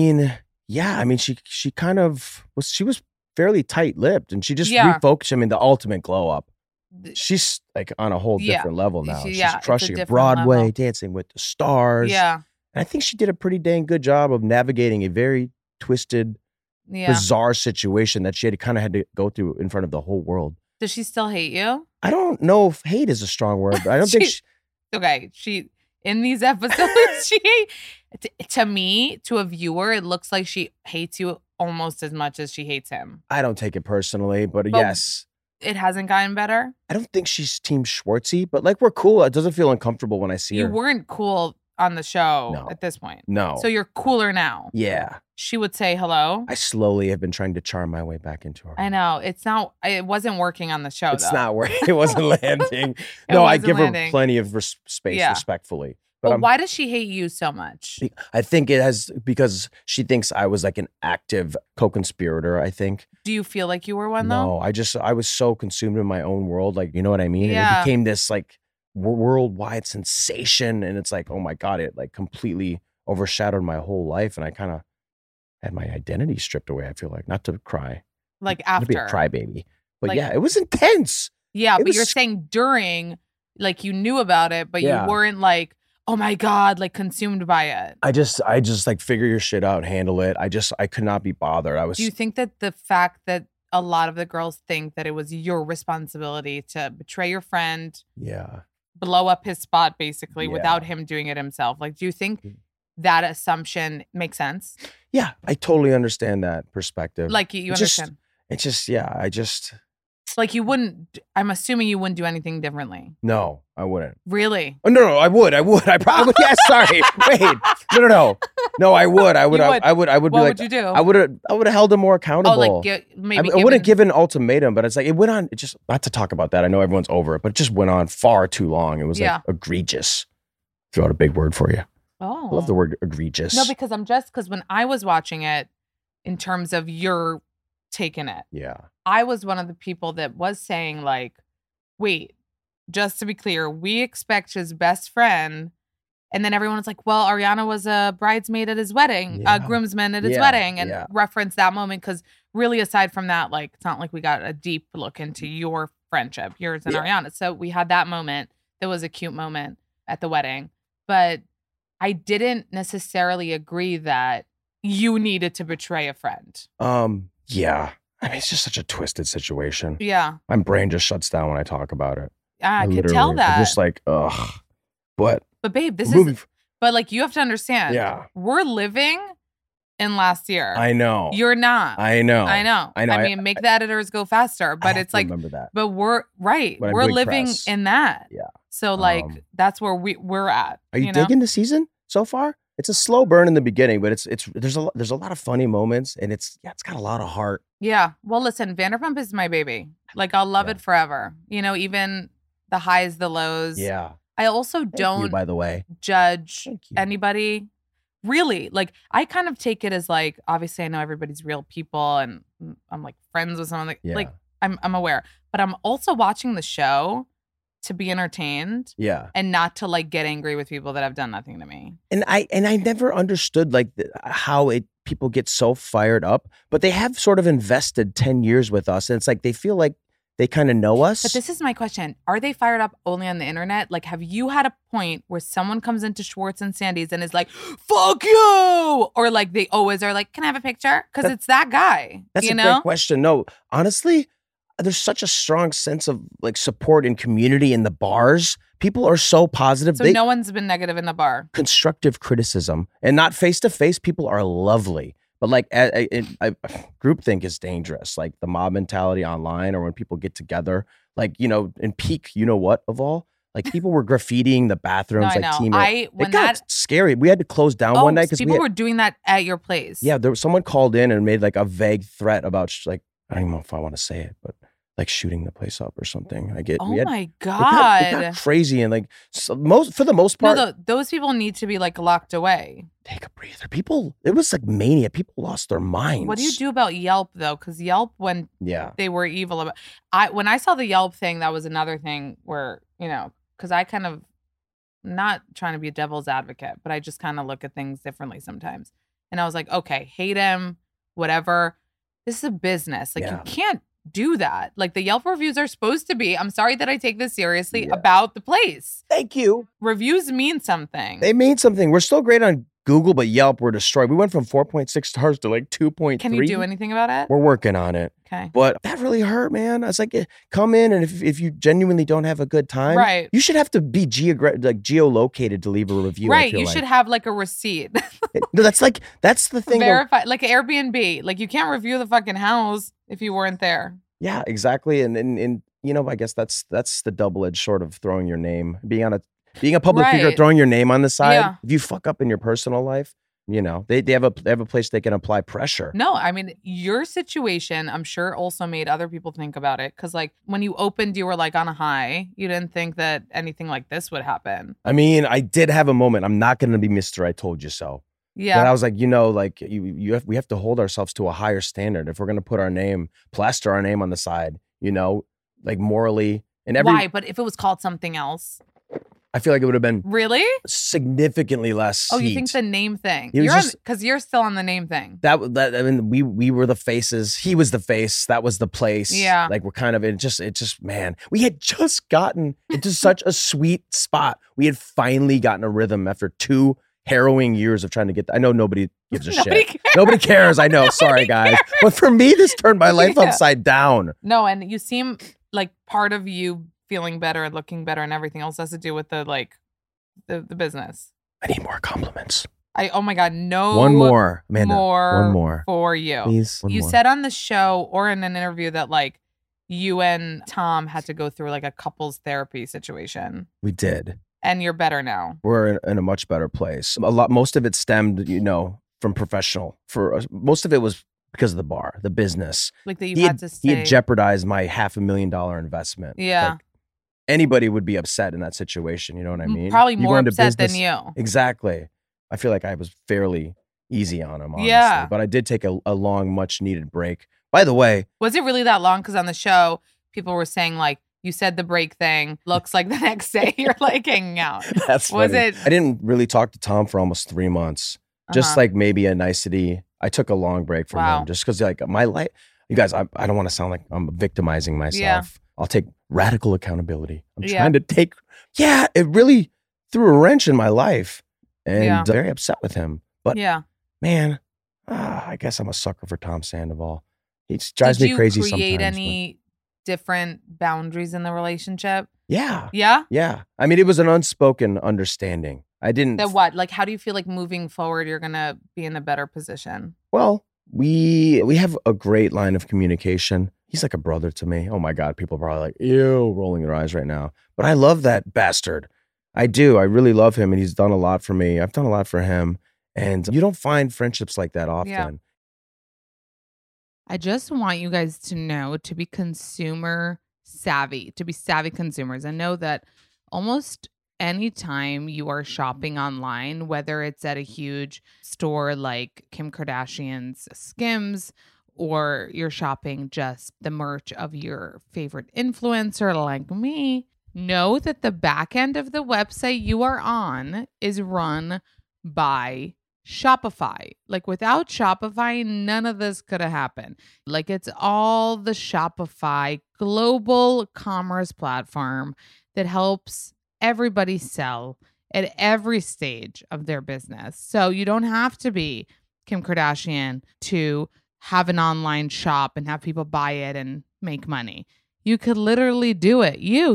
Speaker 7: She kind of was. She was fairly tight-lipped, and she just refocused. The ultimate glow up. She's like on a whole different level now. She's crushing it. Broadway, level. Dancing with the Stars.
Speaker 6: Yeah,
Speaker 7: and I think she did a pretty dang good job of navigating a very twisted, bizarre situation that she had to go through in front of the whole world.
Speaker 6: Does she still hate you?
Speaker 7: I don't know if hate is a strong word, but I don't think
Speaker 6: she in these episodes, to me, to a viewer, it looks like she hates you almost as much as she hates him.
Speaker 7: I don't take it personally, but yes.
Speaker 6: It hasn't gotten better?
Speaker 7: I don't think she's Team Schwartzy, but we're cool. It doesn't feel uncomfortable when I see her.
Speaker 6: You weren't cool on the show at this point.
Speaker 7: No.
Speaker 6: So you're cooler now.
Speaker 7: Yeah.
Speaker 6: She would say hello.
Speaker 7: I slowly have been trying to charm my way back into her.
Speaker 6: I know. It wasn't working on the show,
Speaker 7: It's not working. It wasn't landing. I give her plenty of space respectfully.
Speaker 6: But why does she hate you so much?
Speaker 7: I think because she thinks I was like an active co-conspirator, I think.
Speaker 6: Do you feel like you were one though?
Speaker 7: No, I was so consumed in my own world. You know what I mean? Yeah. And it became this worldwide sensation. And it's like, oh my God, it completely overshadowed my whole life. And I kind of had my identity stripped away, I feel like. Not to cry.
Speaker 6: After.
Speaker 7: Not to be a crybaby. But it was intense.
Speaker 6: Yeah, but you're saying during, you knew about it, but you weren't oh my God, consumed by it.
Speaker 7: I just figure your shit out, handle it. I could not be bothered.
Speaker 6: Do you think that the fact that a lot of the girls think that it was your responsibility to betray your friend, blow up his spot basically without him doing it himself? Do you think that assumption makes sense?
Speaker 7: Yeah, I totally understand that perspective.
Speaker 6: You understand? You wouldn't, I'm assuming you wouldn't do anything differently.
Speaker 7: No, I wouldn't.
Speaker 6: Really?
Speaker 7: Oh, no, I would. I probably, sorry. Wait, no. No, I would. I would
Speaker 6: what
Speaker 7: be
Speaker 6: would you do?
Speaker 7: I would have held him more accountable.
Speaker 6: Maybe
Speaker 7: I wouldn't give an ultimatum, but it's it went on, not to talk about that. I know everyone's over it, but it just went on far too long. It was egregious. Throw out a big word for you.
Speaker 6: Oh.
Speaker 7: I love the word egregious.
Speaker 6: No, because when I was watching it, in terms of your taking it.
Speaker 7: Yeah.
Speaker 6: I was one of the people that was saying wait, just to be clear, we expect his best friend. And then everyone was like, well, Ariana was a bridesmaid at his wedding, a groomsman at his wedding, and reference that moment. Because really, aside from that, it's not like we got a deep look into your friendship, yours and Ariana. So we had that moment. That was a cute moment at the wedding. But I didn't necessarily agree that you needed to betray a friend.
Speaker 7: Yeah. It's just such a twisted situation.
Speaker 6: Yeah.
Speaker 7: My brain just shuts down when I talk about it.
Speaker 6: I can tell that.
Speaker 7: I'm just ugh. But
Speaker 6: babe, but you have to understand.
Speaker 7: Yeah.
Speaker 6: We're living in last year.
Speaker 7: I know.
Speaker 6: You're not.
Speaker 7: I know.
Speaker 6: Make the editors go faster, but it's
Speaker 7: remember that.
Speaker 6: But we're living in that.
Speaker 7: Yeah.
Speaker 6: So that's where we're at.
Speaker 7: Are you digging the season so far? It's a slow burn in the beginning, but there's a lot of funny moments, and it's got a lot of heart.
Speaker 6: Yeah. Well, listen, Vanderpump is my baby. I'll love it forever. Even the highs, the lows.
Speaker 7: Yeah.
Speaker 6: I also don't,
Speaker 7: by the way,
Speaker 6: judge anybody. Really, I kind of take it as obviously I know everybody's real people, and I'm friends with someone. I'm aware, but I'm also watching the show to be entertained, and not to get angry with people that have done nothing to me.
Speaker 7: And I never understood how people get so fired up, but they have sort of invested 10 years with us, and it's they feel like they kind of know us.
Speaker 6: But this is my question: are they fired up only on the internet? Have you had a point where someone comes into Schwartz and Sandy's and is like, "Fuck you," or they always are "Can I have a picture?" Because it's that guy.
Speaker 7: That's a great question. No, honestly, there's such a strong sense of like support and community in the bars. People are so positive.
Speaker 6: So no one's been negative in the bar.
Speaker 7: Constructive criticism and not face to face. People are lovely. But like groupthink is dangerous. Like the mob mentality online or when people get together, like, you know, in peak, you know what of all, like people were graffitiing the bathrooms.
Speaker 6: No, I
Speaker 7: like
Speaker 6: know.
Speaker 7: It got scary. We had to close down one night because
Speaker 6: people were doing that at your place.
Speaker 7: Yeah, there was someone called in and made like a vague threat about like, I don't even know if I want to say it, but like shooting the place up or something.
Speaker 6: My God.
Speaker 7: It got crazy and like for the most part.
Speaker 6: No, those people need to be like locked away.
Speaker 7: Take a breather. People, it was like mania. People lost their minds.
Speaker 6: What do you do about Yelp though? Because Yelp, when they were evil about, when I saw the Yelp thing, that was another thing where, you know, because I kind of, not trying to be a devil's advocate, but I just kind of look at things differently sometimes. And I was like, okay, hate him, whatever. This is a business. Like you can't do that. Like the Yelp reviews are supposed to be, I'm sorry that I take this seriously, about the place.
Speaker 7: Thank you.
Speaker 6: Reviews mean something.
Speaker 7: They mean something. We're still great on Google, but Yelp, we're destroyed. We went from 4.6 stars to like 2.3.
Speaker 6: Can you do anything about it?
Speaker 7: We're working on it.
Speaker 6: Okay.
Speaker 7: But that really hurt, man. I was like, come in, and if you genuinely don't have a good time,
Speaker 6: right,
Speaker 7: you should have to be geolocated to leave a review.
Speaker 6: Right. You should have like a receipt.
Speaker 7: No, that's the thing.
Speaker 6: Verify, like an Airbnb. Like you can't review the fucking house if you weren't there.
Speaker 7: Yeah, exactly. And you know, I guess that's the double-edged sword of throwing your name, being a public figure, throwing your name on the side. Yeah. If you fuck up in your personal life, you know, they have a place they can apply pressure.
Speaker 6: No, I mean, your situation, I'm sure, also made other people think about it. Because like when you opened, you were like on a high. You didn't think that anything like this would happen. I
Speaker 7: mean, I did have a moment. I'm not going to be Mr. I told you so.
Speaker 6: Yeah.
Speaker 7: But I was like, you know, like we have to hold ourselves to a higher standard. If we're going to put plaster our name on the side, you know, like morally. And
Speaker 6: why? But if it was called something else,
Speaker 7: I feel like it would have been
Speaker 6: really
Speaker 7: significantly less.
Speaker 6: Oh, you think the name thing? Because you're still on the name thing.
Speaker 7: That I mean, we were the faces. He was the face. That was the place.
Speaker 6: Yeah.
Speaker 7: Like we're kind of it just man. We had just gotten into such a sweet spot. We had finally gotten a rhythm after 2 harrowing years of trying to get. I know nobody gives a shit. Nobody cares. I know. Sorry, guys. But for me, this turned my life upside down.
Speaker 6: No, and you seem like part of you feeling better and looking better and everything else has to do with the business.
Speaker 7: I need more compliments.
Speaker 6: Oh my God, no.
Speaker 7: One more, Amanda.
Speaker 6: One
Speaker 7: more
Speaker 6: for you.
Speaker 7: Please.
Speaker 6: You said on the show or in an interview that like you and Tom had to go through like a couples therapy situation.
Speaker 7: We did.
Speaker 6: And you're better now.
Speaker 7: We're in a much better place. Most of it stemmed, you know, from professional. Most of it was because of the bar, the business.
Speaker 6: Like that you had to stay.
Speaker 7: He had jeopardized my $500,000 investment.
Speaker 6: Yeah.
Speaker 7: Like, anybody would be upset in that situation. You know what I mean?
Speaker 6: Probably more upset than you.
Speaker 7: Exactly. I feel like I was fairly easy on him, honestly.
Speaker 6: Yeah.
Speaker 7: But I did take a long, much needed break. By the way.
Speaker 6: Was it really that long? Because on the show, people were saying like, you said the break thing. Looks like the next day you're like hanging out.
Speaker 7: That's funny.
Speaker 6: Was it?
Speaker 7: I didn't really talk to Tom for almost 3 months. Just like maybe a nicety. I took a long break from him just because like my life. You guys, I don't want to sound like I'm victimizing myself.
Speaker 6: Yeah.
Speaker 7: I'll take radical accountability. I'm trying to take. Yeah, it really threw a wrench in my life, and very upset with him. But man, I guess I'm a sucker for Tom Sandoval. He drives me crazy sometimes.
Speaker 6: Did you create any different boundaries in the relationship?
Speaker 7: Yeah.
Speaker 6: Yeah?
Speaker 7: Yeah. I mean, it was an unspoken understanding. I didn't.
Speaker 6: That what? Like, how do you feel like moving forward, you're going to be in a better position?
Speaker 7: Well, we have a great line of communication. He's like a brother to me. Oh my God. People are probably like, ew, rolling their eyes right now. But I love that bastard. I do. I really love him. And he's done a lot for me. I've done a lot for him. And you don't find friendships like that often.
Speaker 6: Yeah.
Speaker 8: I just want you guys to know, to be consumer savvy, to be savvy consumers, and know that almost anytime you are shopping online, whether it's at a huge store like Kim Kardashian's Skims, or you're shopping just the merch of your favorite influencer like me, know that the back end of the website you are on is run by Shopify. Like without Shopify, none of this could have happened. Like it's all the Shopify global commerce platform that helps everybody sell at every stage of their business. So you don't have to be Kim Kardashian to have an online shop and have people buy it and make money. You could literally do it. You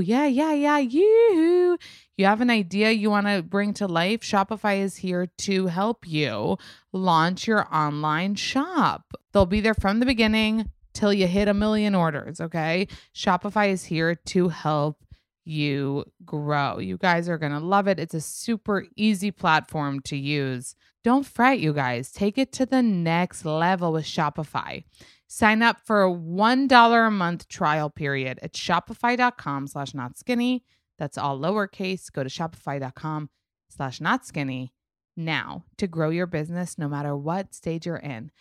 Speaker 8: have an idea you want to bring to life? Shopify is here to help you launch your online shop. They'll be there from the beginning till you hit 1 million orders, okay? Shopify is here to help you grow. You guys are going to love it. It's a super easy platform to use. Don't fret, you guys. Take it to the next level with Shopify. Sign up for a $1 a month trial period at shopify.com/notskinny. That's all lowercase. Go to shopify.com/notskinny now to grow your business no matter what stage you're in.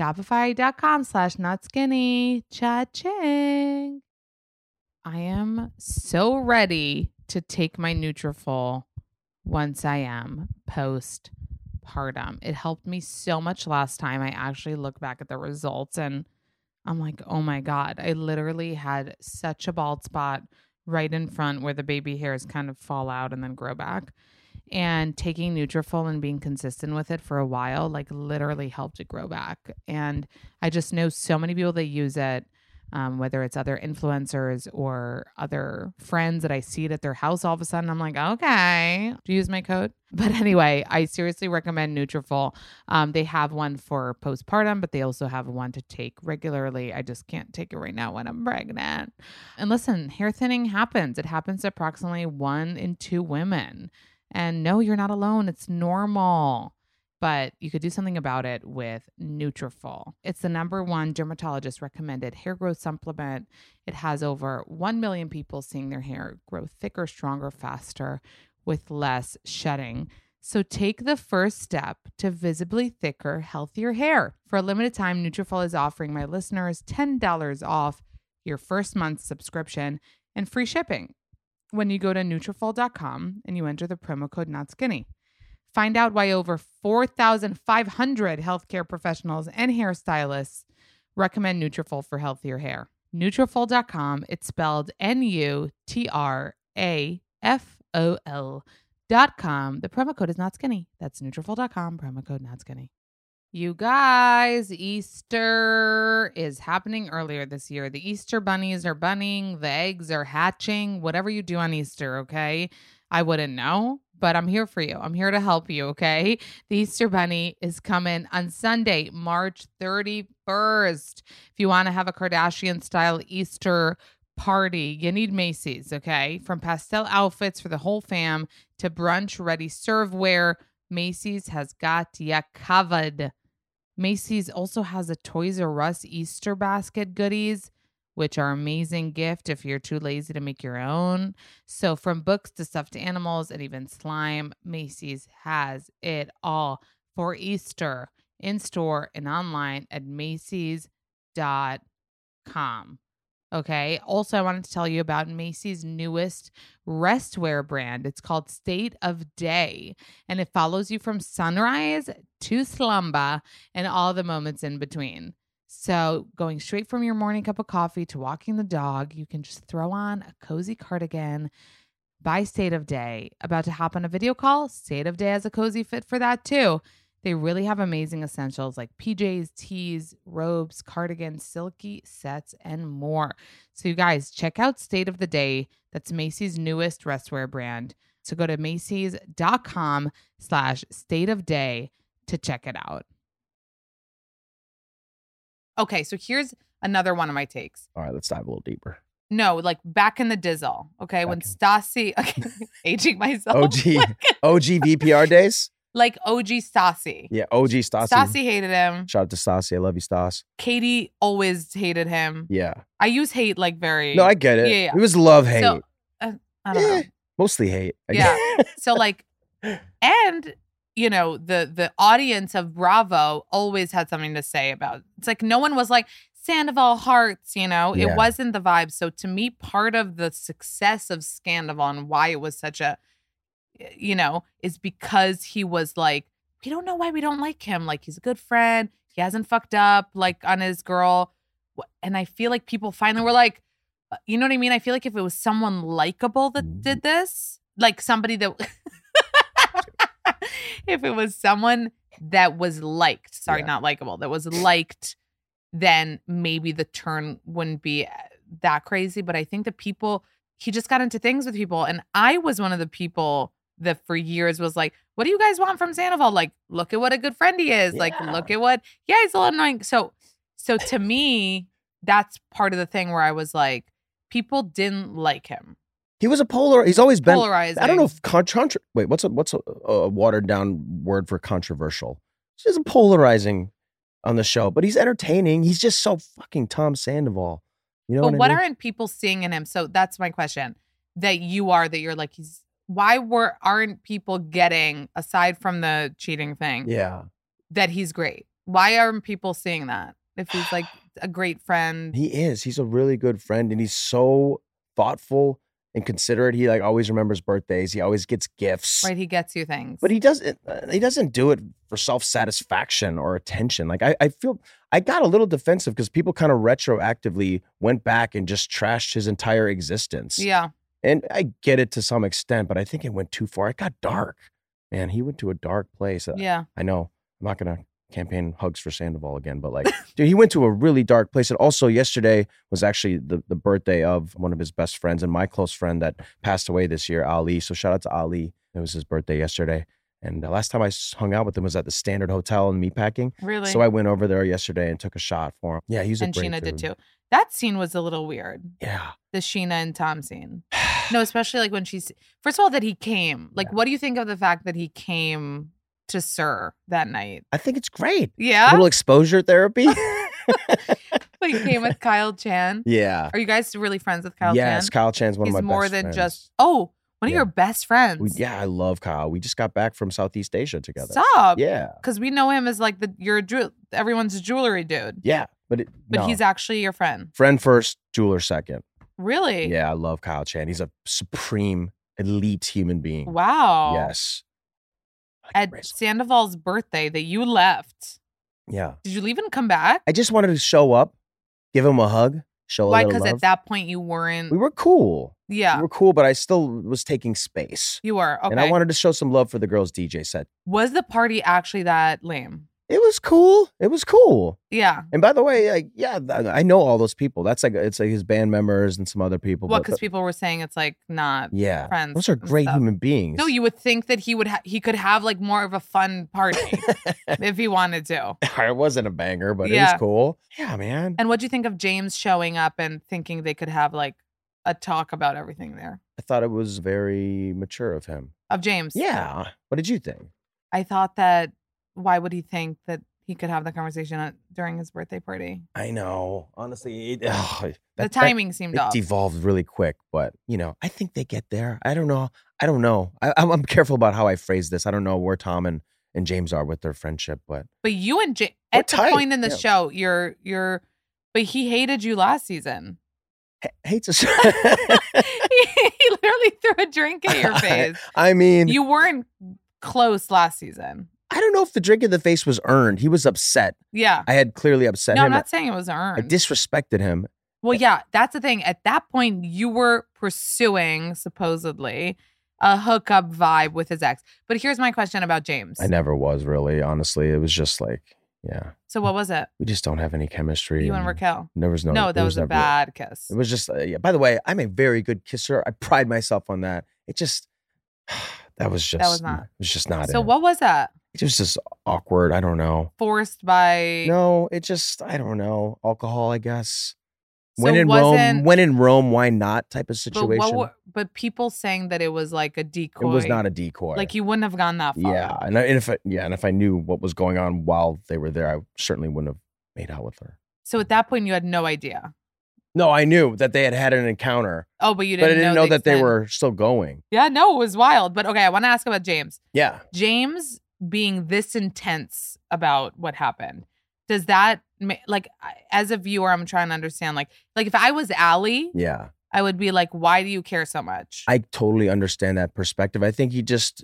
Speaker 8: Shopify.com/notskinny. Cha-ching. I am so ready to take my Nutrafol once I am postpartum. It helped me so much last time. I actually look back at the results and I'm like, oh my God, I literally had such a bald spot right in front where the baby hairs kind of fall out and then grow back. And taking Nutrafol and being consistent with it for a while, like literally helped it grow back. And I just know so many people that use it, whether it's other influencers or other friends that I see it at their house all of a sudden. I'm like, okay, do you use my code? But anyway, I seriously recommend Nutrafol. They have one for postpartum, but they also have one to take regularly. I just can't take it right now when I'm pregnant. And listen, hair thinning happens. It happens to approximately 1 in 2 women. And no, you're not alone. It's normal. But you could do something about it with Nutrafol. It's the #1 dermatologist recommended hair growth supplement. It has over 1 million people seeing their hair grow thicker, stronger, faster, with less shedding. So take the first step to visibly thicker, healthier hair. For a limited time, Nutrafol is offering my listeners $10 off your first month's subscription and free shipping when you go to Nutrafol.com and you enter the promo code NOTSKINNY. Find out why over 4,500 healthcare professionals and hairstylists recommend Nutrafol for healthier hair. Nutrafol.com, it's spelled Nutrafol.com. The promo code is NOTSKINNY. That's Nutrafol.com, promo code NOTSKINNY. You guys, Easter is happening earlier this year. The Easter bunnies are bunnying, the eggs are hatching, whatever you do on Easter, okay? I wouldn't know, but I'm here for you. I'm here to help you, okay? The Easter bunny is coming on Sunday, March 31st. If you want to have a Kardashian-style Easter party, you need Macy's, okay? From pastel outfits for the whole fam to brunch-ready serveware, Macy's has got ya covered. Macy's also has a Toys R Us Easter basket goodies, which are amazing gift if you're too lazy to make your own. So from books to stuffed animals and even slime, Macy's has it all for Easter in store and online at Macy's.com. Okay. Also, I wanted to tell you about Macy's newest restwear brand. It's called State of Day, and it follows you from sunrise to slumber and all the moments in between. So going straight from your morning cup of coffee to walking the dog, you can just throw on a cozy cardigan by State of Day. About to hop on a video call? State of Day has a cozy fit for that too. They really have amazing essentials like PJs, tees, robes, cardigans, silky sets, and more. So you guys, check out State of the Day. That's Macy's newest restwear brand. So go to Macy's.com/stateofday to check it out. Okay, so here's another one of my takes.
Speaker 7: All right, let's dive a little deeper.
Speaker 8: No, like back in the Dizzle, okay? When Stassi, okay, aging myself.
Speaker 7: OG VPR days?
Speaker 8: Like OG Stassi.
Speaker 7: Yeah, OG Stassi.
Speaker 8: Stassi hated him.
Speaker 7: Shout out to Stassi. I love you, Stas.
Speaker 8: Katie always hated him.
Speaker 7: Yeah.
Speaker 8: I use hate like very...
Speaker 7: No, I get it.
Speaker 8: Yeah.
Speaker 7: It was love-hate.
Speaker 8: So, I don't know.
Speaker 7: Mostly hate.
Speaker 8: Yeah. So like, and... you know, the audience of Bravo always had something to say about. It's like no one was like Sandoval hearts, you know.
Speaker 7: Yeah.
Speaker 8: It wasn't the vibe. So to me, part of the success of Scandoval and why it was such a, you know, is because he was like, we don't know why we don't like him. Like he's a good friend. He hasn't fucked up like on his girl. And I feel like people finally were like, you know what I mean? I feel like if it was someone likable that did this, like somebody that. If it was someone that was liked, not likable, that was liked, then maybe the turn wouldn't be that crazy. But I think that he just got into things with people. And I was one of the people that for years was like, what do you guys want from Sandoval? Like, look at what a good friend he is.
Speaker 7: Yeah.
Speaker 8: Like, look at what, he's a little annoying. So to me, that's part of the thing where I was like, people didn't like him.
Speaker 7: He was he's always been
Speaker 8: polarizing.
Speaker 7: I don't know if wait, what's a watered down word for controversial? He's just polarizing on the show, but he's entertaining. He's just so fucking Tom Sandoval. You know
Speaker 8: what aren't people seeing in him? So that's my question. That you're like, aren't people getting, aside from the cheating thing, that he's great? Why aren't people seeing that? If he's like a great friend.
Speaker 7: He is. He's a really good friend, and he's so thoughtful and considerate. He like always remembers birthdays. He always gets gifts.
Speaker 8: Right, he gets you things.
Speaker 7: But he doesn't do it for self-satisfaction or attention. Like I feel I got a little defensive because people kind of retroactively went back and just trashed his entire existence.
Speaker 8: Yeah.
Speaker 7: And I get it to some extent, but I think it went too far. It got dark. Man, he went to a dark place.
Speaker 8: Yeah.
Speaker 7: I know. I'm not going to campaign hugs for Sandoval again, but like, dude, he went to a really dark place. And also yesterday was actually the birthday of one of his best friends and my close friend that passed away this year, Ali. So shout out to Ali. It was his birthday yesterday. And the last time I hung out with him was at the Standard Hotel in Meatpacking.
Speaker 8: Really?
Speaker 7: So I went over there yesterday and took a shot for him. Yeah, he's a great
Speaker 8: Sheena
Speaker 7: dude.
Speaker 8: did too. That scene was a little weird.
Speaker 7: Yeah.
Speaker 8: The Sheena and Tom scene. No, especially like when first of all, that he came. Like, what do you think of the fact that he came to SUR that night?
Speaker 7: I think it's great.
Speaker 8: Yeah.
Speaker 7: A little exposure therapy.
Speaker 8: Like, he came with Kyle Chan.
Speaker 7: Yeah.
Speaker 8: Are you guys really friends with Kyle Chan?
Speaker 7: Yes, Kyle Chan's one of my best friends.
Speaker 8: He's more than just, one of your best friends.
Speaker 7: I love Kyle. We just got back from Southeast Asia together.
Speaker 8: Stop.
Speaker 7: Yeah.
Speaker 8: Because we know him as like everyone's jewelry dude.
Speaker 7: Yeah. But
Speaker 8: he's actually your friend.
Speaker 7: Friend first, jeweler second.
Speaker 8: Really?
Speaker 7: Yeah, I love Kyle Chan. He's a supreme, elite human being.
Speaker 8: Wow.
Speaker 7: Yes.
Speaker 8: At Sandoval's birthday that you left.
Speaker 7: Yeah.
Speaker 8: Did you leave and come back?
Speaker 7: I just wanted to show up, give him a hug, show a little love.
Speaker 8: Why? Because at that point you weren't.
Speaker 7: We were cool.
Speaker 8: Yeah.
Speaker 7: We were cool, but I still was taking space.
Speaker 8: You were. Okay.
Speaker 7: And I wanted to show some love for the girls' DJ set.
Speaker 8: Was the party actually that lame?
Speaker 7: It was cool. It was cool.
Speaker 8: Yeah.
Speaker 7: And by the way, I know all those people. It's like his band members and some other people.
Speaker 8: Well, because people were saying it's like not friends.
Speaker 7: Those are great human beings.
Speaker 8: No, you would think that he could have like more of a fun party if he wanted to.
Speaker 7: It wasn't a banger, but it was cool. Yeah, man.
Speaker 8: And what'd you think of James showing up and thinking they could have like a talk about everything there?
Speaker 7: I thought it was very mature of him.
Speaker 8: Of James?
Speaker 7: Yeah. What did you think?
Speaker 8: I thought that. Why would he think that he could have the conversation during his birthday party?
Speaker 7: I know. Honestly,
Speaker 8: the timing seemed off.
Speaker 7: It devolved really quick, but I think they get there. I don't know. I'm careful about how I phrase this. I don't know where Tom and James are with their friendship, but
Speaker 8: you and James at the point in the show, but he hated you last season.
Speaker 7: Hates us.
Speaker 8: He literally threw a drink at your face.
Speaker 7: I mean,
Speaker 8: you weren't close last season.
Speaker 7: I don't know if the drink in the face was earned. He was upset.
Speaker 8: Yeah.
Speaker 7: I had clearly upset him.
Speaker 8: No, I'm not saying it was earned.
Speaker 7: I disrespected him.
Speaker 8: Well, yeah, that's the thing. At that point, you were pursuing, supposedly, a hookup vibe with his ex. But here's my question about James.
Speaker 7: I never was really, honestly. It was just like, yeah.
Speaker 8: So what was it?
Speaker 7: We just don't have any chemistry.
Speaker 8: You and Raquel?
Speaker 7: There was no.
Speaker 8: No, that was a bad kiss.
Speaker 7: It was just, By the way, I'm a very good kisser. I pride myself on that. It just, that was not. It was just not.
Speaker 8: So what was that?
Speaker 7: It was just awkward. I don't know.
Speaker 8: Forced by.
Speaker 7: No, it just, I don't know. Alcohol, I guess.
Speaker 8: So
Speaker 7: when in Rome, why not type of situation.
Speaker 8: But people saying that it was like a decoy.
Speaker 7: It was not a decoy.
Speaker 8: Like you wouldn't have gone that far.
Speaker 7: Yeah, and if I knew what was going on while they were there, I certainly wouldn't have made out with her.
Speaker 8: So at that point, you had no idea.
Speaker 7: No, I knew that they had an encounter.
Speaker 8: Oh, but you didn't.
Speaker 7: But I didn't know that they were still going.
Speaker 8: Yeah, no, it was wild. But okay, I want to ask about James.
Speaker 7: Yeah,
Speaker 8: James being this intense about what happened. Does that, like, as a viewer, I'm trying to understand, like if I was Allie,
Speaker 7: yeah,
Speaker 8: I would be like, why do you care so much?
Speaker 7: I totally understand that perspective. I think he just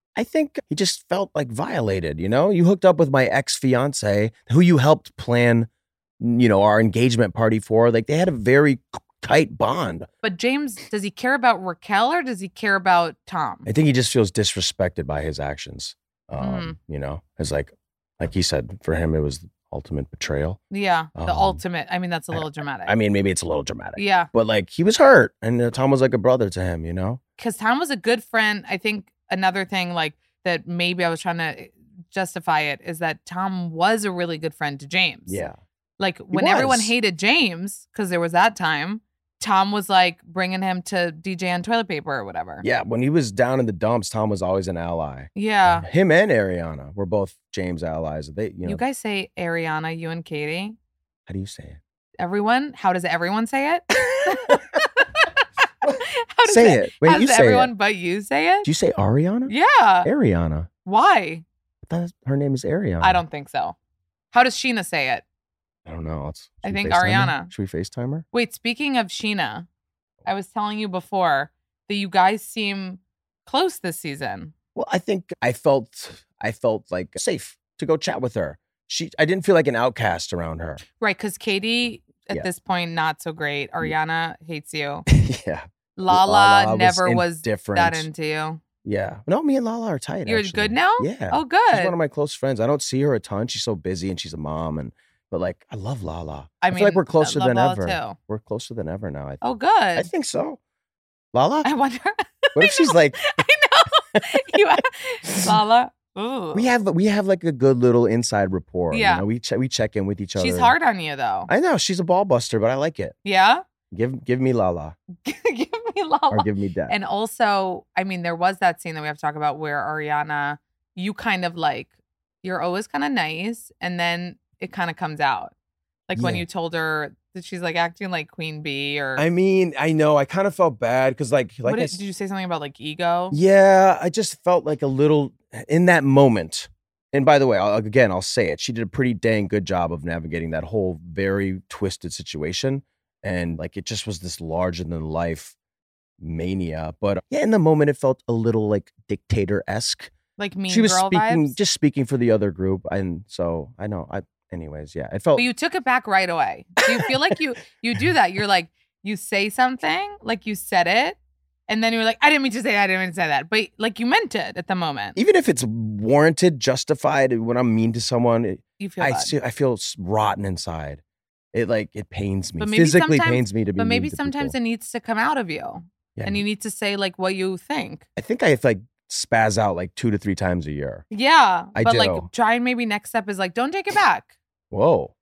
Speaker 7: felt like violated, You hooked up with my ex-fiance, who you helped plan, our engagement party for. Like, they had a very tight bond.
Speaker 8: But James, does he care about Raquel or does he care about Tom?
Speaker 7: I think he just feels disrespected by his actions. It's like he said, for him, it was ultimate betrayal.
Speaker 8: Yeah, the ultimate. I mean, that's a little dramatic.
Speaker 7: I mean, maybe it's a little dramatic.
Speaker 8: Yeah.
Speaker 7: But like he was hurt, and Tom was like a brother to him,
Speaker 8: Because Tom was a good friend. I think another thing like that maybe I was trying to justify it is that Tom was a really good friend to James.
Speaker 7: Yeah.
Speaker 8: Like when everyone hated James, because there was that time, Tom was like bringing him to DJ on toilet paper or whatever.
Speaker 7: Yeah, when he was down in the dumps, Tom was always an ally.
Speaker 8: Yeah.
Speaker 7: Him and Ariana were both James allies. You
Speaker 8: guys say Ariana, you and Katie.
Speaker 7: How do you say it?
Speaker 8: Everyone? How does everyone say it?
Speaker 7: Say it. Wait,
Speaker 8: how
Speaker 7: you
Speaker 8: does
Speaker 7: say
Speaker 8: everyone
Speaker 7: it.
Speaker 8: but you say it?
Speaker 7: Do you say Ariana?
Speaker 8: Yeah.
Speaker 7: Ariana.
Speaker 8: Why?
Speaker 7: I thought her name is Ariana.
Speaker 8: I don't think so. How does Sheena say it?
Speaker 7: I don't know.
Speaker 8: I think
Speaker 7: FaceTime
Speaker 8: Ariana.
Speaker 7: Her? Should we FaceTime her?
Speaker 8: Wait, speaking of Sheena, I was telling you before that you guys seem close this season.
Speaker 7: Well, I think I felt like safe to go chat with her. I didn't feel like an outcast around her.
Speaker 8: Right, because Katie at this point not so great. Ariana hates you.
Speaker 7: Yeah.
Speaker 8: Lala never was that into you.
Speaker 7: Yeah. No, me and Lala are tight.
Speaker 8: You're
Speaker 7: actually.
Speaker 8: good now?
Speaker 7: Yeah.
Speaker 8: Oh, good.
Speaker 7: She's one of my close friends. I don't see her a ton. She's so busy and she's a mom but like I love Lala. I feel like we're closer than ever.
Speaker 8: Too.
Speaker 7: We're closer than ever now.
Speaker 8: Oh, good.
Speaker 7: I think so. Lala?
Speaker 8: I wonder.
Speaker 7: What if she's like
Speaker 8: I know. Lala. Ooh.
Speaker 7: We have like a good little inside rapport.
Speaker 8: Yeah.
Speaker 7: We check in with each other.
Speaker 8: She's hard on you though.
Speaker 7: I know. She's a ball buster, but I like it.
Speaker 8: Yeah?
Speaker 7: Give me Lala.
Speaker 8: Give me Lala.
Speaker 7: Or give me Dad.
Speaker 8: And also, I mean, there was that scene that we have to talk about where Ariana, you kind of like, you're always kind of nice, and then it kind of comes out. Like when you told her that she's like acting like Queen Bee or...
Speaker 7: I mean, I know. I kind of felt bad because
Speaker 8: did you say something about like ego?
Speaker 7: Yeah, I just felt like a little in that moment. And by the way, I'll say it. She did a pretty dang good job of navigating that whole very twisted situation. And like, it just was this larger than life mania. But yeah, in the moment, it felt a little like dictator-esque.
Speaker 8: Like Mean
Speaker 7: She was
Speaker 8: Girl vibes?
Speaker 7: just speaking for the other group. And so I know, anyways, yeah, it felt.
Speaker 8: But you took it back right away. Do you feel like you do that? You're like, you say something, like you said it. And then you're like, I didn't mean to say that. But like you meant it at the moment.
Speaker 7: Even if it's warranted, justified, when I'm mean to someone,
Speaker 8: you feel
Speaker 7: I feel rotten inside. It pains me.
Speaker 8: But
Speaker 7: Physically pains me to be.
Speaker 8: But maybe
Speaker 7: mean to
Speaker 8: sometimes
Speaker 7: people.
Speaker 8: it needs to come out of you, and you need to say like what you think.
Speaker 7: I think I have to like spaz out like 2 to 3 times a year.
Speaker 8: Yeah,
Speaker 7: I
Speaker 8: but
Speaker 7: do.
Speaker 8: like try and maybe next step is like don't take it back.
Speaker 7: Whoa,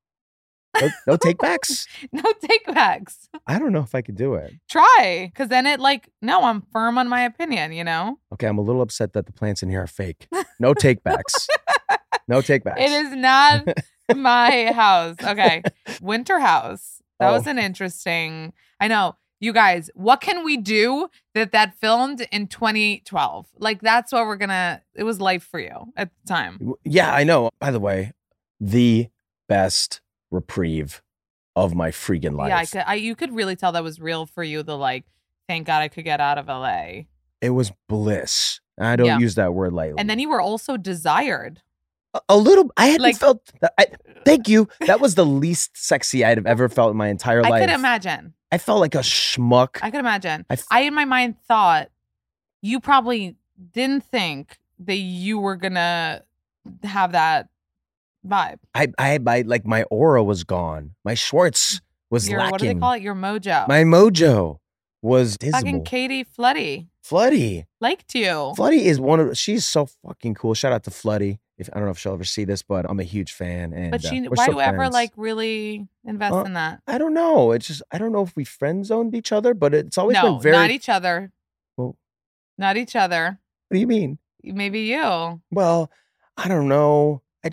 Speaker 7: no take backs.
Speaker 8: No take backs.
Speaker 7: I don't know if I could do it.
Speaker 8: Try, because then it like no, I'm firm on my opinion. You know.
Speaker 7: Okay, I'm a little upset that the plants in here are fake. No take backs. No take backs.
Speaker 8: It is not my house. Okay. Winter House. That was an interesting. I know. You guys, what can we do that filmed in 2012? Like, that's what it was life for you at the time.
Speaker 7: Yeah, I know. By the way, the best reprieve of my freaking life.
Speaker 8: Yeah, you could really tell that was real for you. The like, thank God I could get out of LA.
Speaker 7: It was bliss. I don't use that word lightly.
Speaker 8: And then you were also desired.
Speaker 7: A little. I hadn't felt. Thank you. That was the least sexy I'd have ever felt in my entire life.
Speaker 8: I could imagine.
Speaker 7: I felt like a schmuck.
Speaker 8: I could imagine. I in my mind thought you probably didn't think that you were gonna have that vibe.
Speaker 7: I like my aura was gone. My Schwartz was lacking.
Speaker 8: What do they call it? Your mojo.
Speaker 7: My mojo was dismal.
Speaker 8: Fucking Katie Floody.
Speaker 7: Floody
Speaker 8: Liked you.
Speaker 7: Floody is she's so fucking cool. Shout out to Floody. I don't know if she'll ever see this, but I'm a huge fan. And
Speaker 8: but why do you ever like really invest in that?
Speaker 7: I don't know. It's just I don't know if we friend zoned each other, but it's always been very
Speaker 8: not each other.
Speaker 7: Well,
Speaker 8: not each other.
Speaker 7: What do you mean?
Speaker 8: Maybe you.
Speaker 7: Well, I don't know. I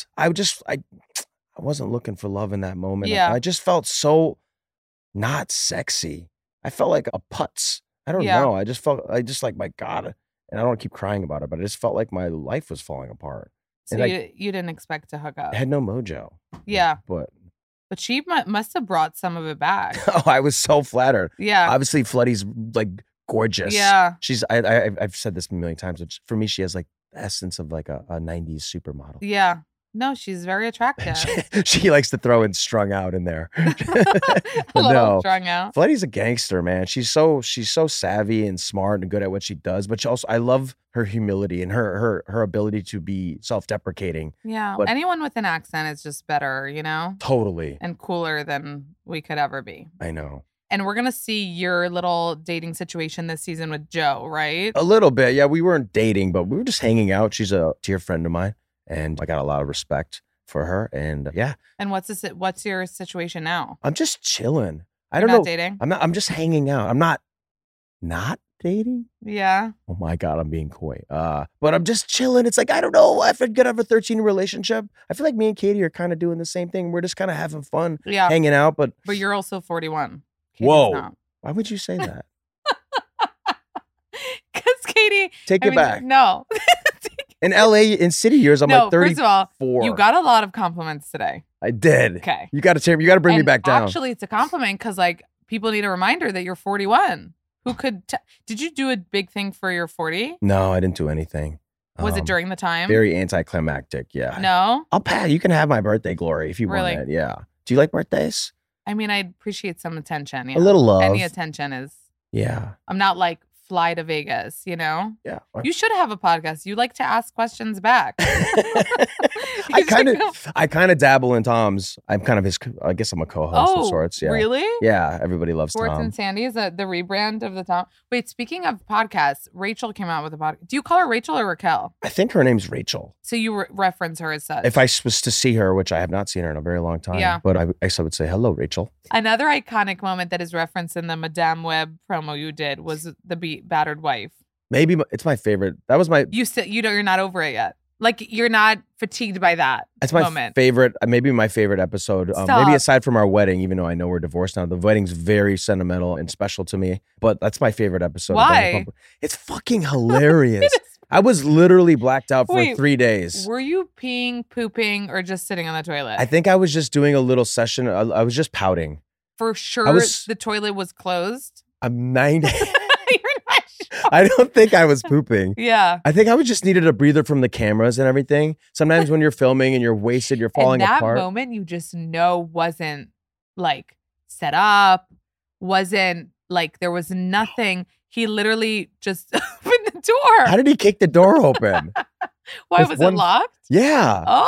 Speaker 7: wasn't looking for love in that moment.
Speaker 8: Yeah.
Speaker 7: I just felt so not sexy. I felt like a putz. I don't know. I just like, my God. And I don't want to keep crying about it, but I just felt like my life was falling apart.
Speaker 8: So you didn't expect to hook up.
Speaker 7: I had no mojo.
Speaker 8: Yeah.
Speaker 7: But
Speaker 8: she must have brought some of it back.
Speaker 7: Oh, I was so flattered.
Speaker 8: Yeah.
Speaker 7: Obviously, Floody's like gorgeous.
Speaker 8: Yeah.
Speaker 7: I've said this a million times, but for me, she has like the essence of like a 90s supermodel.
Speaker 8: Yeah. No, she's very attractive.
Speaker 7: She likes to throw in strung out in there.
Speaker 8: A little strung out.
Speaker 7: Fletty's a gangster, man. She's so savvy and smart and good at what she does. But I love her humility and her ability to be self-deprecating.
Speaker 8: Yeah.
Speaker 7: But
Speaker 8: anyone with an accent is just better, you know?
Speaker 7: Totally.
Speaker 8: And cooler than we could ever be.
Speaker 7: I know.
Speaker 8: And we're going to see your little dating situation this season with Joe, right?
Speaker 7: A little bit. Yeah, we weren't dating, but we were just hanging out. She's a dear friend of mine. And I got a lot of respect for her. And yeah.
Speaker 8: And what's your situation now?
Speaker 7: I'm just chilling.
Speaker 8: You're not dating?
Speaker 7: I'm just hanging out. I'm not dating.
Speaker 8: Yeah.
Speaker 7: Oh my God, I'm being coy. But I'm just chilling. It's like, I don't know. If I could have a 13-year relationship, I feel like me and Katie are kind of doing the same thing. We're just kind of having fun, hanging out. But
Speaker 8: you're also 41. Katie's
Speaker 7: whoa.
Speaker 8: not.
Speaker 7: Why would you say that?
Speaker 8: Because Katie.
Speaker 7: Take it back.
Speaker 8: No.
Speaker 7: In LA, in city years, I'm like 34.
Speaker 8: First of all, you got a lot of compliments today.
Speaker 7: I did.
Speaker 8: Okay.
Speaker 7: You got to bring me back down.
Speaker 8: Actually, it's a compliment because like people need a reminder that you're 41. Who could? Did you do a big thing for your 40?
Speaker 7: No, I didn't do anything.
Speaker 8: Was it during the time?
Speaker 7: Very anticlimactic. Yeah.
Speaker 8: No.
Speaker 7: I'll pass. You can have my birthday glory if you want it. Yeah. Do you like birthdays?
Speaker 8: I mean, I'd appreciate some attention. Yeah.
Speaker 7: A little love.
Speaker 8: Any attention is.
Speaker 7: Yeah.
Speaker 8: I'm not like fly to Vegas, you know?
Speaker 7: Yeah.
Speaker 8: You should have a podcast. You like to ask questions back.
Speaker 7: I kind of dabble in Tom's. I'm kind of his, I guess I'm a co-host of sorts. Yeah.
Speaker 8: Really?
Speaker 7: Yeah. Everybody loves
Speaker 8: Sports
Speaker 7: Tom.
Speaker 8: and Sandy is the rebrand of the Tom. Wait, speaking of podcasts, Rachel came out with a podcast. Do you call her Rachel or Raquel?
Speaker 7: I think her name's Rachel.
Speaker 8: So you reference her as such.
Speaker 7: If I was to see her, which I have not seen her in a very long time, but I guess I would say, hello, Rachel.
Speaker 8: Another iconic moment that is referenced in the Madame Web promo you did was the battered wife.
Speaker 7: Maybe it's my favorite. That was my.
Speaker 8: You're not over it yet. Like you're not fatigued by that.
Speaker 7: That's my
Speaker 8: moment.
Speaker 7: favorite. Maybe my favorite episode. Maybe aside from our wedding, even though I know we're divorced now, the wedding's very sentimental and special to me. But that's my favorite episode.
Speaker 8: Why?
Speaker 7: It's fucking hilarious. I was literally blacked out for 3 days.
Speaker 8: Were you peeing, pooping, or just sitting on the toilet?
Speaker 7: I think I was just doing a little session. I was just pouting.
Speaker 8: For sure, the toilet was closed.
Speaker 7: I'm 90. I don't think I was pooping.
Speaker 8: Yeah.
Speaker 7: I think I just needed a breather from the cameras and everything. Sometimes when you're filming and you're wasted, you're falling apart.
Speaker 8: That moment you just know wasn't like set up, wasn't like there was nothing. He literally just opened the door.
Speaker 7: How did he kick the door open?
Speaker 8: Why was it locked?
Speaker 7: Yeah.
Speaker 8: Oh.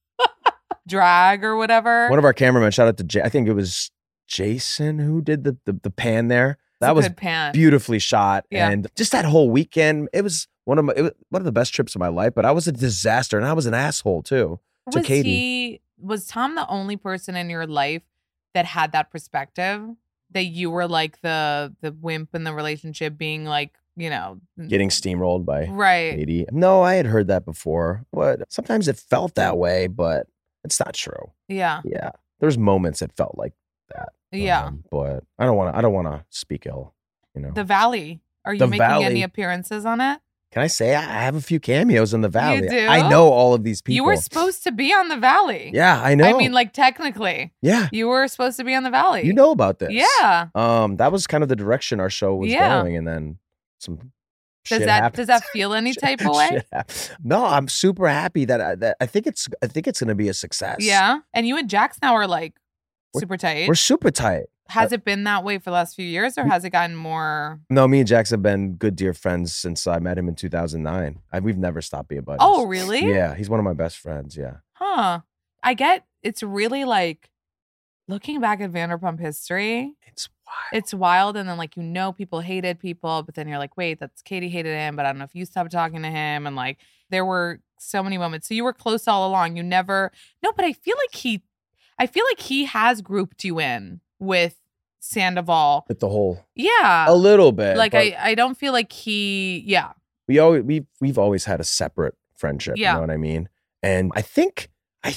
Speaker 8: Drag or whatever.
Speaker 7: One of our cameramen, shout out to I think it was Jason who did the pan there. That was beautifully shot.
Speaker 8: Yeah.
Speaker 7: And just that whole weekend, it was one of the best trips of my life, but I was a disaster and I was an asshole too to Katie.
Speaker 8: Was Tom the only person in your life that had that perspective? That you were like the wimp in the relationship being like, you know.
Speaker 7: Getting steamrolled by
Speaker 8: Katie.
Speaker 7: No, I had heard that before, but sometimes it felt that way, but it's not true.
Speaker 8: Yeah.
Speaker 7: Yeah. There's moments it felt like that.
Speaker 8: Yeah.
Speaker 7: But I don't want to speak ill, you know.
Speaker 8: The Valley. Are you making any appearances on it?
Speaker 7: Can I say I have a few cameos in the Valley?
Speaker 8: You do?
Speaker 7: I know all of these people.
Speaker 8: You were supposed to be on the Valley.
Speaker 7: Yeah, I know.
Speaker 8: I mean, like technically.
Speaker 7: Yeah.
Speaker 8: You were supposed to be on the Valley.
Speaker 7: You know about this.
Speaker 8: Yeah.
Speaker 7: That was kind of the direction our show was going, and then some shit happened.
Speaker 8: Does that feel any type of way?
Speaker 7: No, I'm super happy that I think it's going to be a success.
Speaker 8: Yeah. And you and Jax now are like super tight.
Speaker 7: We're super tight.
Speaker 8: Has it been that way for the last few years, or has it gotten more?
Speaker 7: No, me and Jax have been good, dear friends since I met him in 2009. We've never stopped being buddies.
Speaker 8: Oh, really?
Speaker 7: Yeah, he's one of my best friends. Yeah.
Speaker 8: Huh. I get it's really like looking back at Vanderpump history.
Speaker 7: It's wild.
Speaker 8: It's wild, and then like people hated people, but then you're like, wait, that's Katie hated him, but I don't know if you stopped talking to him, and like there were so many moments. So you were close all along. You never. No, but I feel like he has grouped you in with Sandoval.
Speaker 7: With the whole.
Speaker 8: Yeah.
Speaker 7: A little bit.
Speaker 8: Like I don't feel like yeah.
Speaker 7: We've always had a separate friendship.
Speaker 8: Yeah.
Speaker 7: You know what I mean? And I think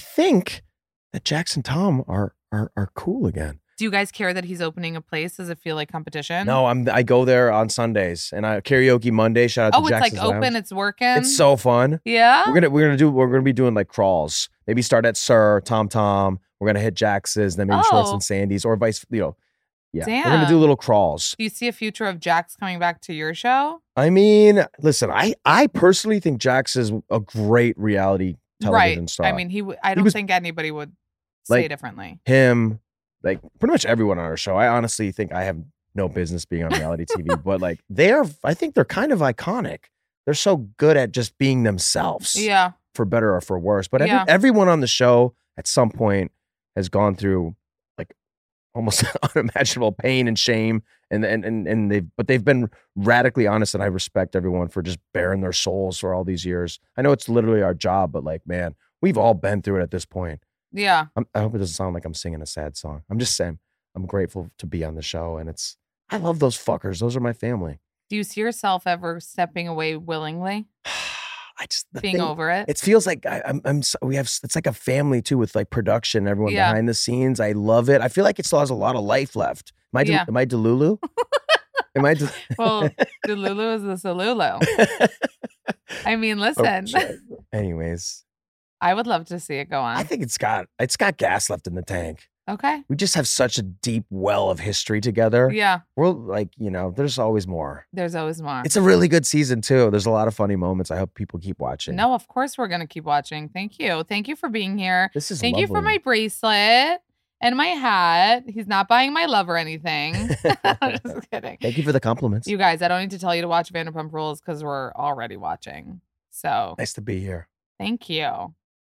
Speaker 7: that Jax and Tom are cool again.
Speaker 8: Do you guys care that he's opening a place? Does it feel like competition?
Speaker 7: No, I go there on Sundays and I karaoke Monday. Shout out to Jax's
Speaker 8: it's like open,
Speaker 7: Lounge.
Speaker 8: it's working.
Speaker 7: It's so fun.
Speaker 8: Yeah.
Speaker 7: We're gonna be doing like crawls. Maybe start at Sir Tom. We're gonna hit Jax's, then maybe Shorts and Sandy's, or vice. Yeah.
Speaker 8: Damn.
Speaker 7: We're gonna do little crawls.
Speaker 8: Do you see a future of Jax coming back to your show?
Speaker 7: I mean, listen, I personally think Jax is a great reality television star.
Speaker 8: I mean, I don't think anybody would say differently.
Speaker 7: Him, like pretty much everyone on our show. I honestly think I have no business being on reality TV, but like I think they're kind of iconic. They're so good at just being themselves.
Speaker 8: Yeah.
Speaker 7: For better or for worse. But everyone on the show at some point has gone through like almost unimaginable pain and shame. And they've been radically honest, and I respect everyone for just bearing their souls for all these years. I know it's literally our job, but like, man, we've all been through it at this point.
Speaker 8: Yeah.
Speaker 7: I hope it doesn't sound like I'm singing a sad song. I'm just saying I'm grateful to be on the show, and I love those fuckers. Those are my family.
Speaker 8: Do you see yourself ever stepping away willingly? Being over it.
Speaker 7: It feels like it's like a family too, with like production, everyone behind the scenes. I love it. I feel like it still has a lot of life left. Am I Delulu? Am I?
Speaker 8: Well, Delulu is the Salulu. I mean, listen.
Speaker 7: Anyways,
Speaker 8: I would love to see it go on.
Speaker 7: I think it's got gas left in the tank.
Speaker 8: Okay.
Speaker 7: We just have such a deep well of history together.
Speaker 8: Yeah.
Speaker 7: We're like, there's always more.
Speaker 8: There's always more.
Speaker 7: It's a really good season too. There's a lot of funny moments. I hope people keep watching.
Speaker 8: No, of course we're going to keep watching. Thank you. Thank you for being here.
Speaker 7: This is
Speaker 8: Thank
Speaker 7: lovely.
Speaker 8: you for my bracelet and my hat. He's not buying my love or anything. I'm just kidding.
Speaker 7: Thank you for the compliments.
Speaker 8: You guys, I don't need to tell you to watch Vanderpump Rules because we're already watching. So
Speaker 7: nice to be here.
Speaker 8: Thank you.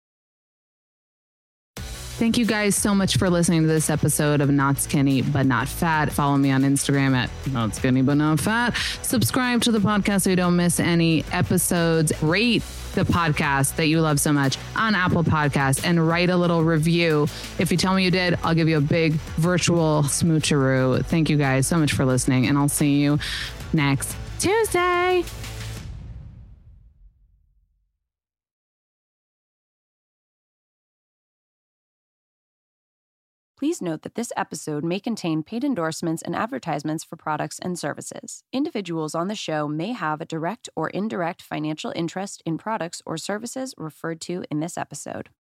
Speaker 6: Thank you guys so much for listening to this episode of Not Skinny But Not Fat. Follow me on Instagram at Not Skinny But Not Fat. Subscribe to the podcast so you don't miss any episodes. Rate the podcast that you love so much on Apple Podcasts and write a little review. If you tell me you did, I'll give you a big virtual smoocheroo. Thank you guys so much for listening, and I'll see you next Tuesday.
Speaker 5: Please note that this episode may contain paid endorsements and advertisements for products and services. Individuals on the show may have a direct or indirect financial interest in products or services referred to in this episode.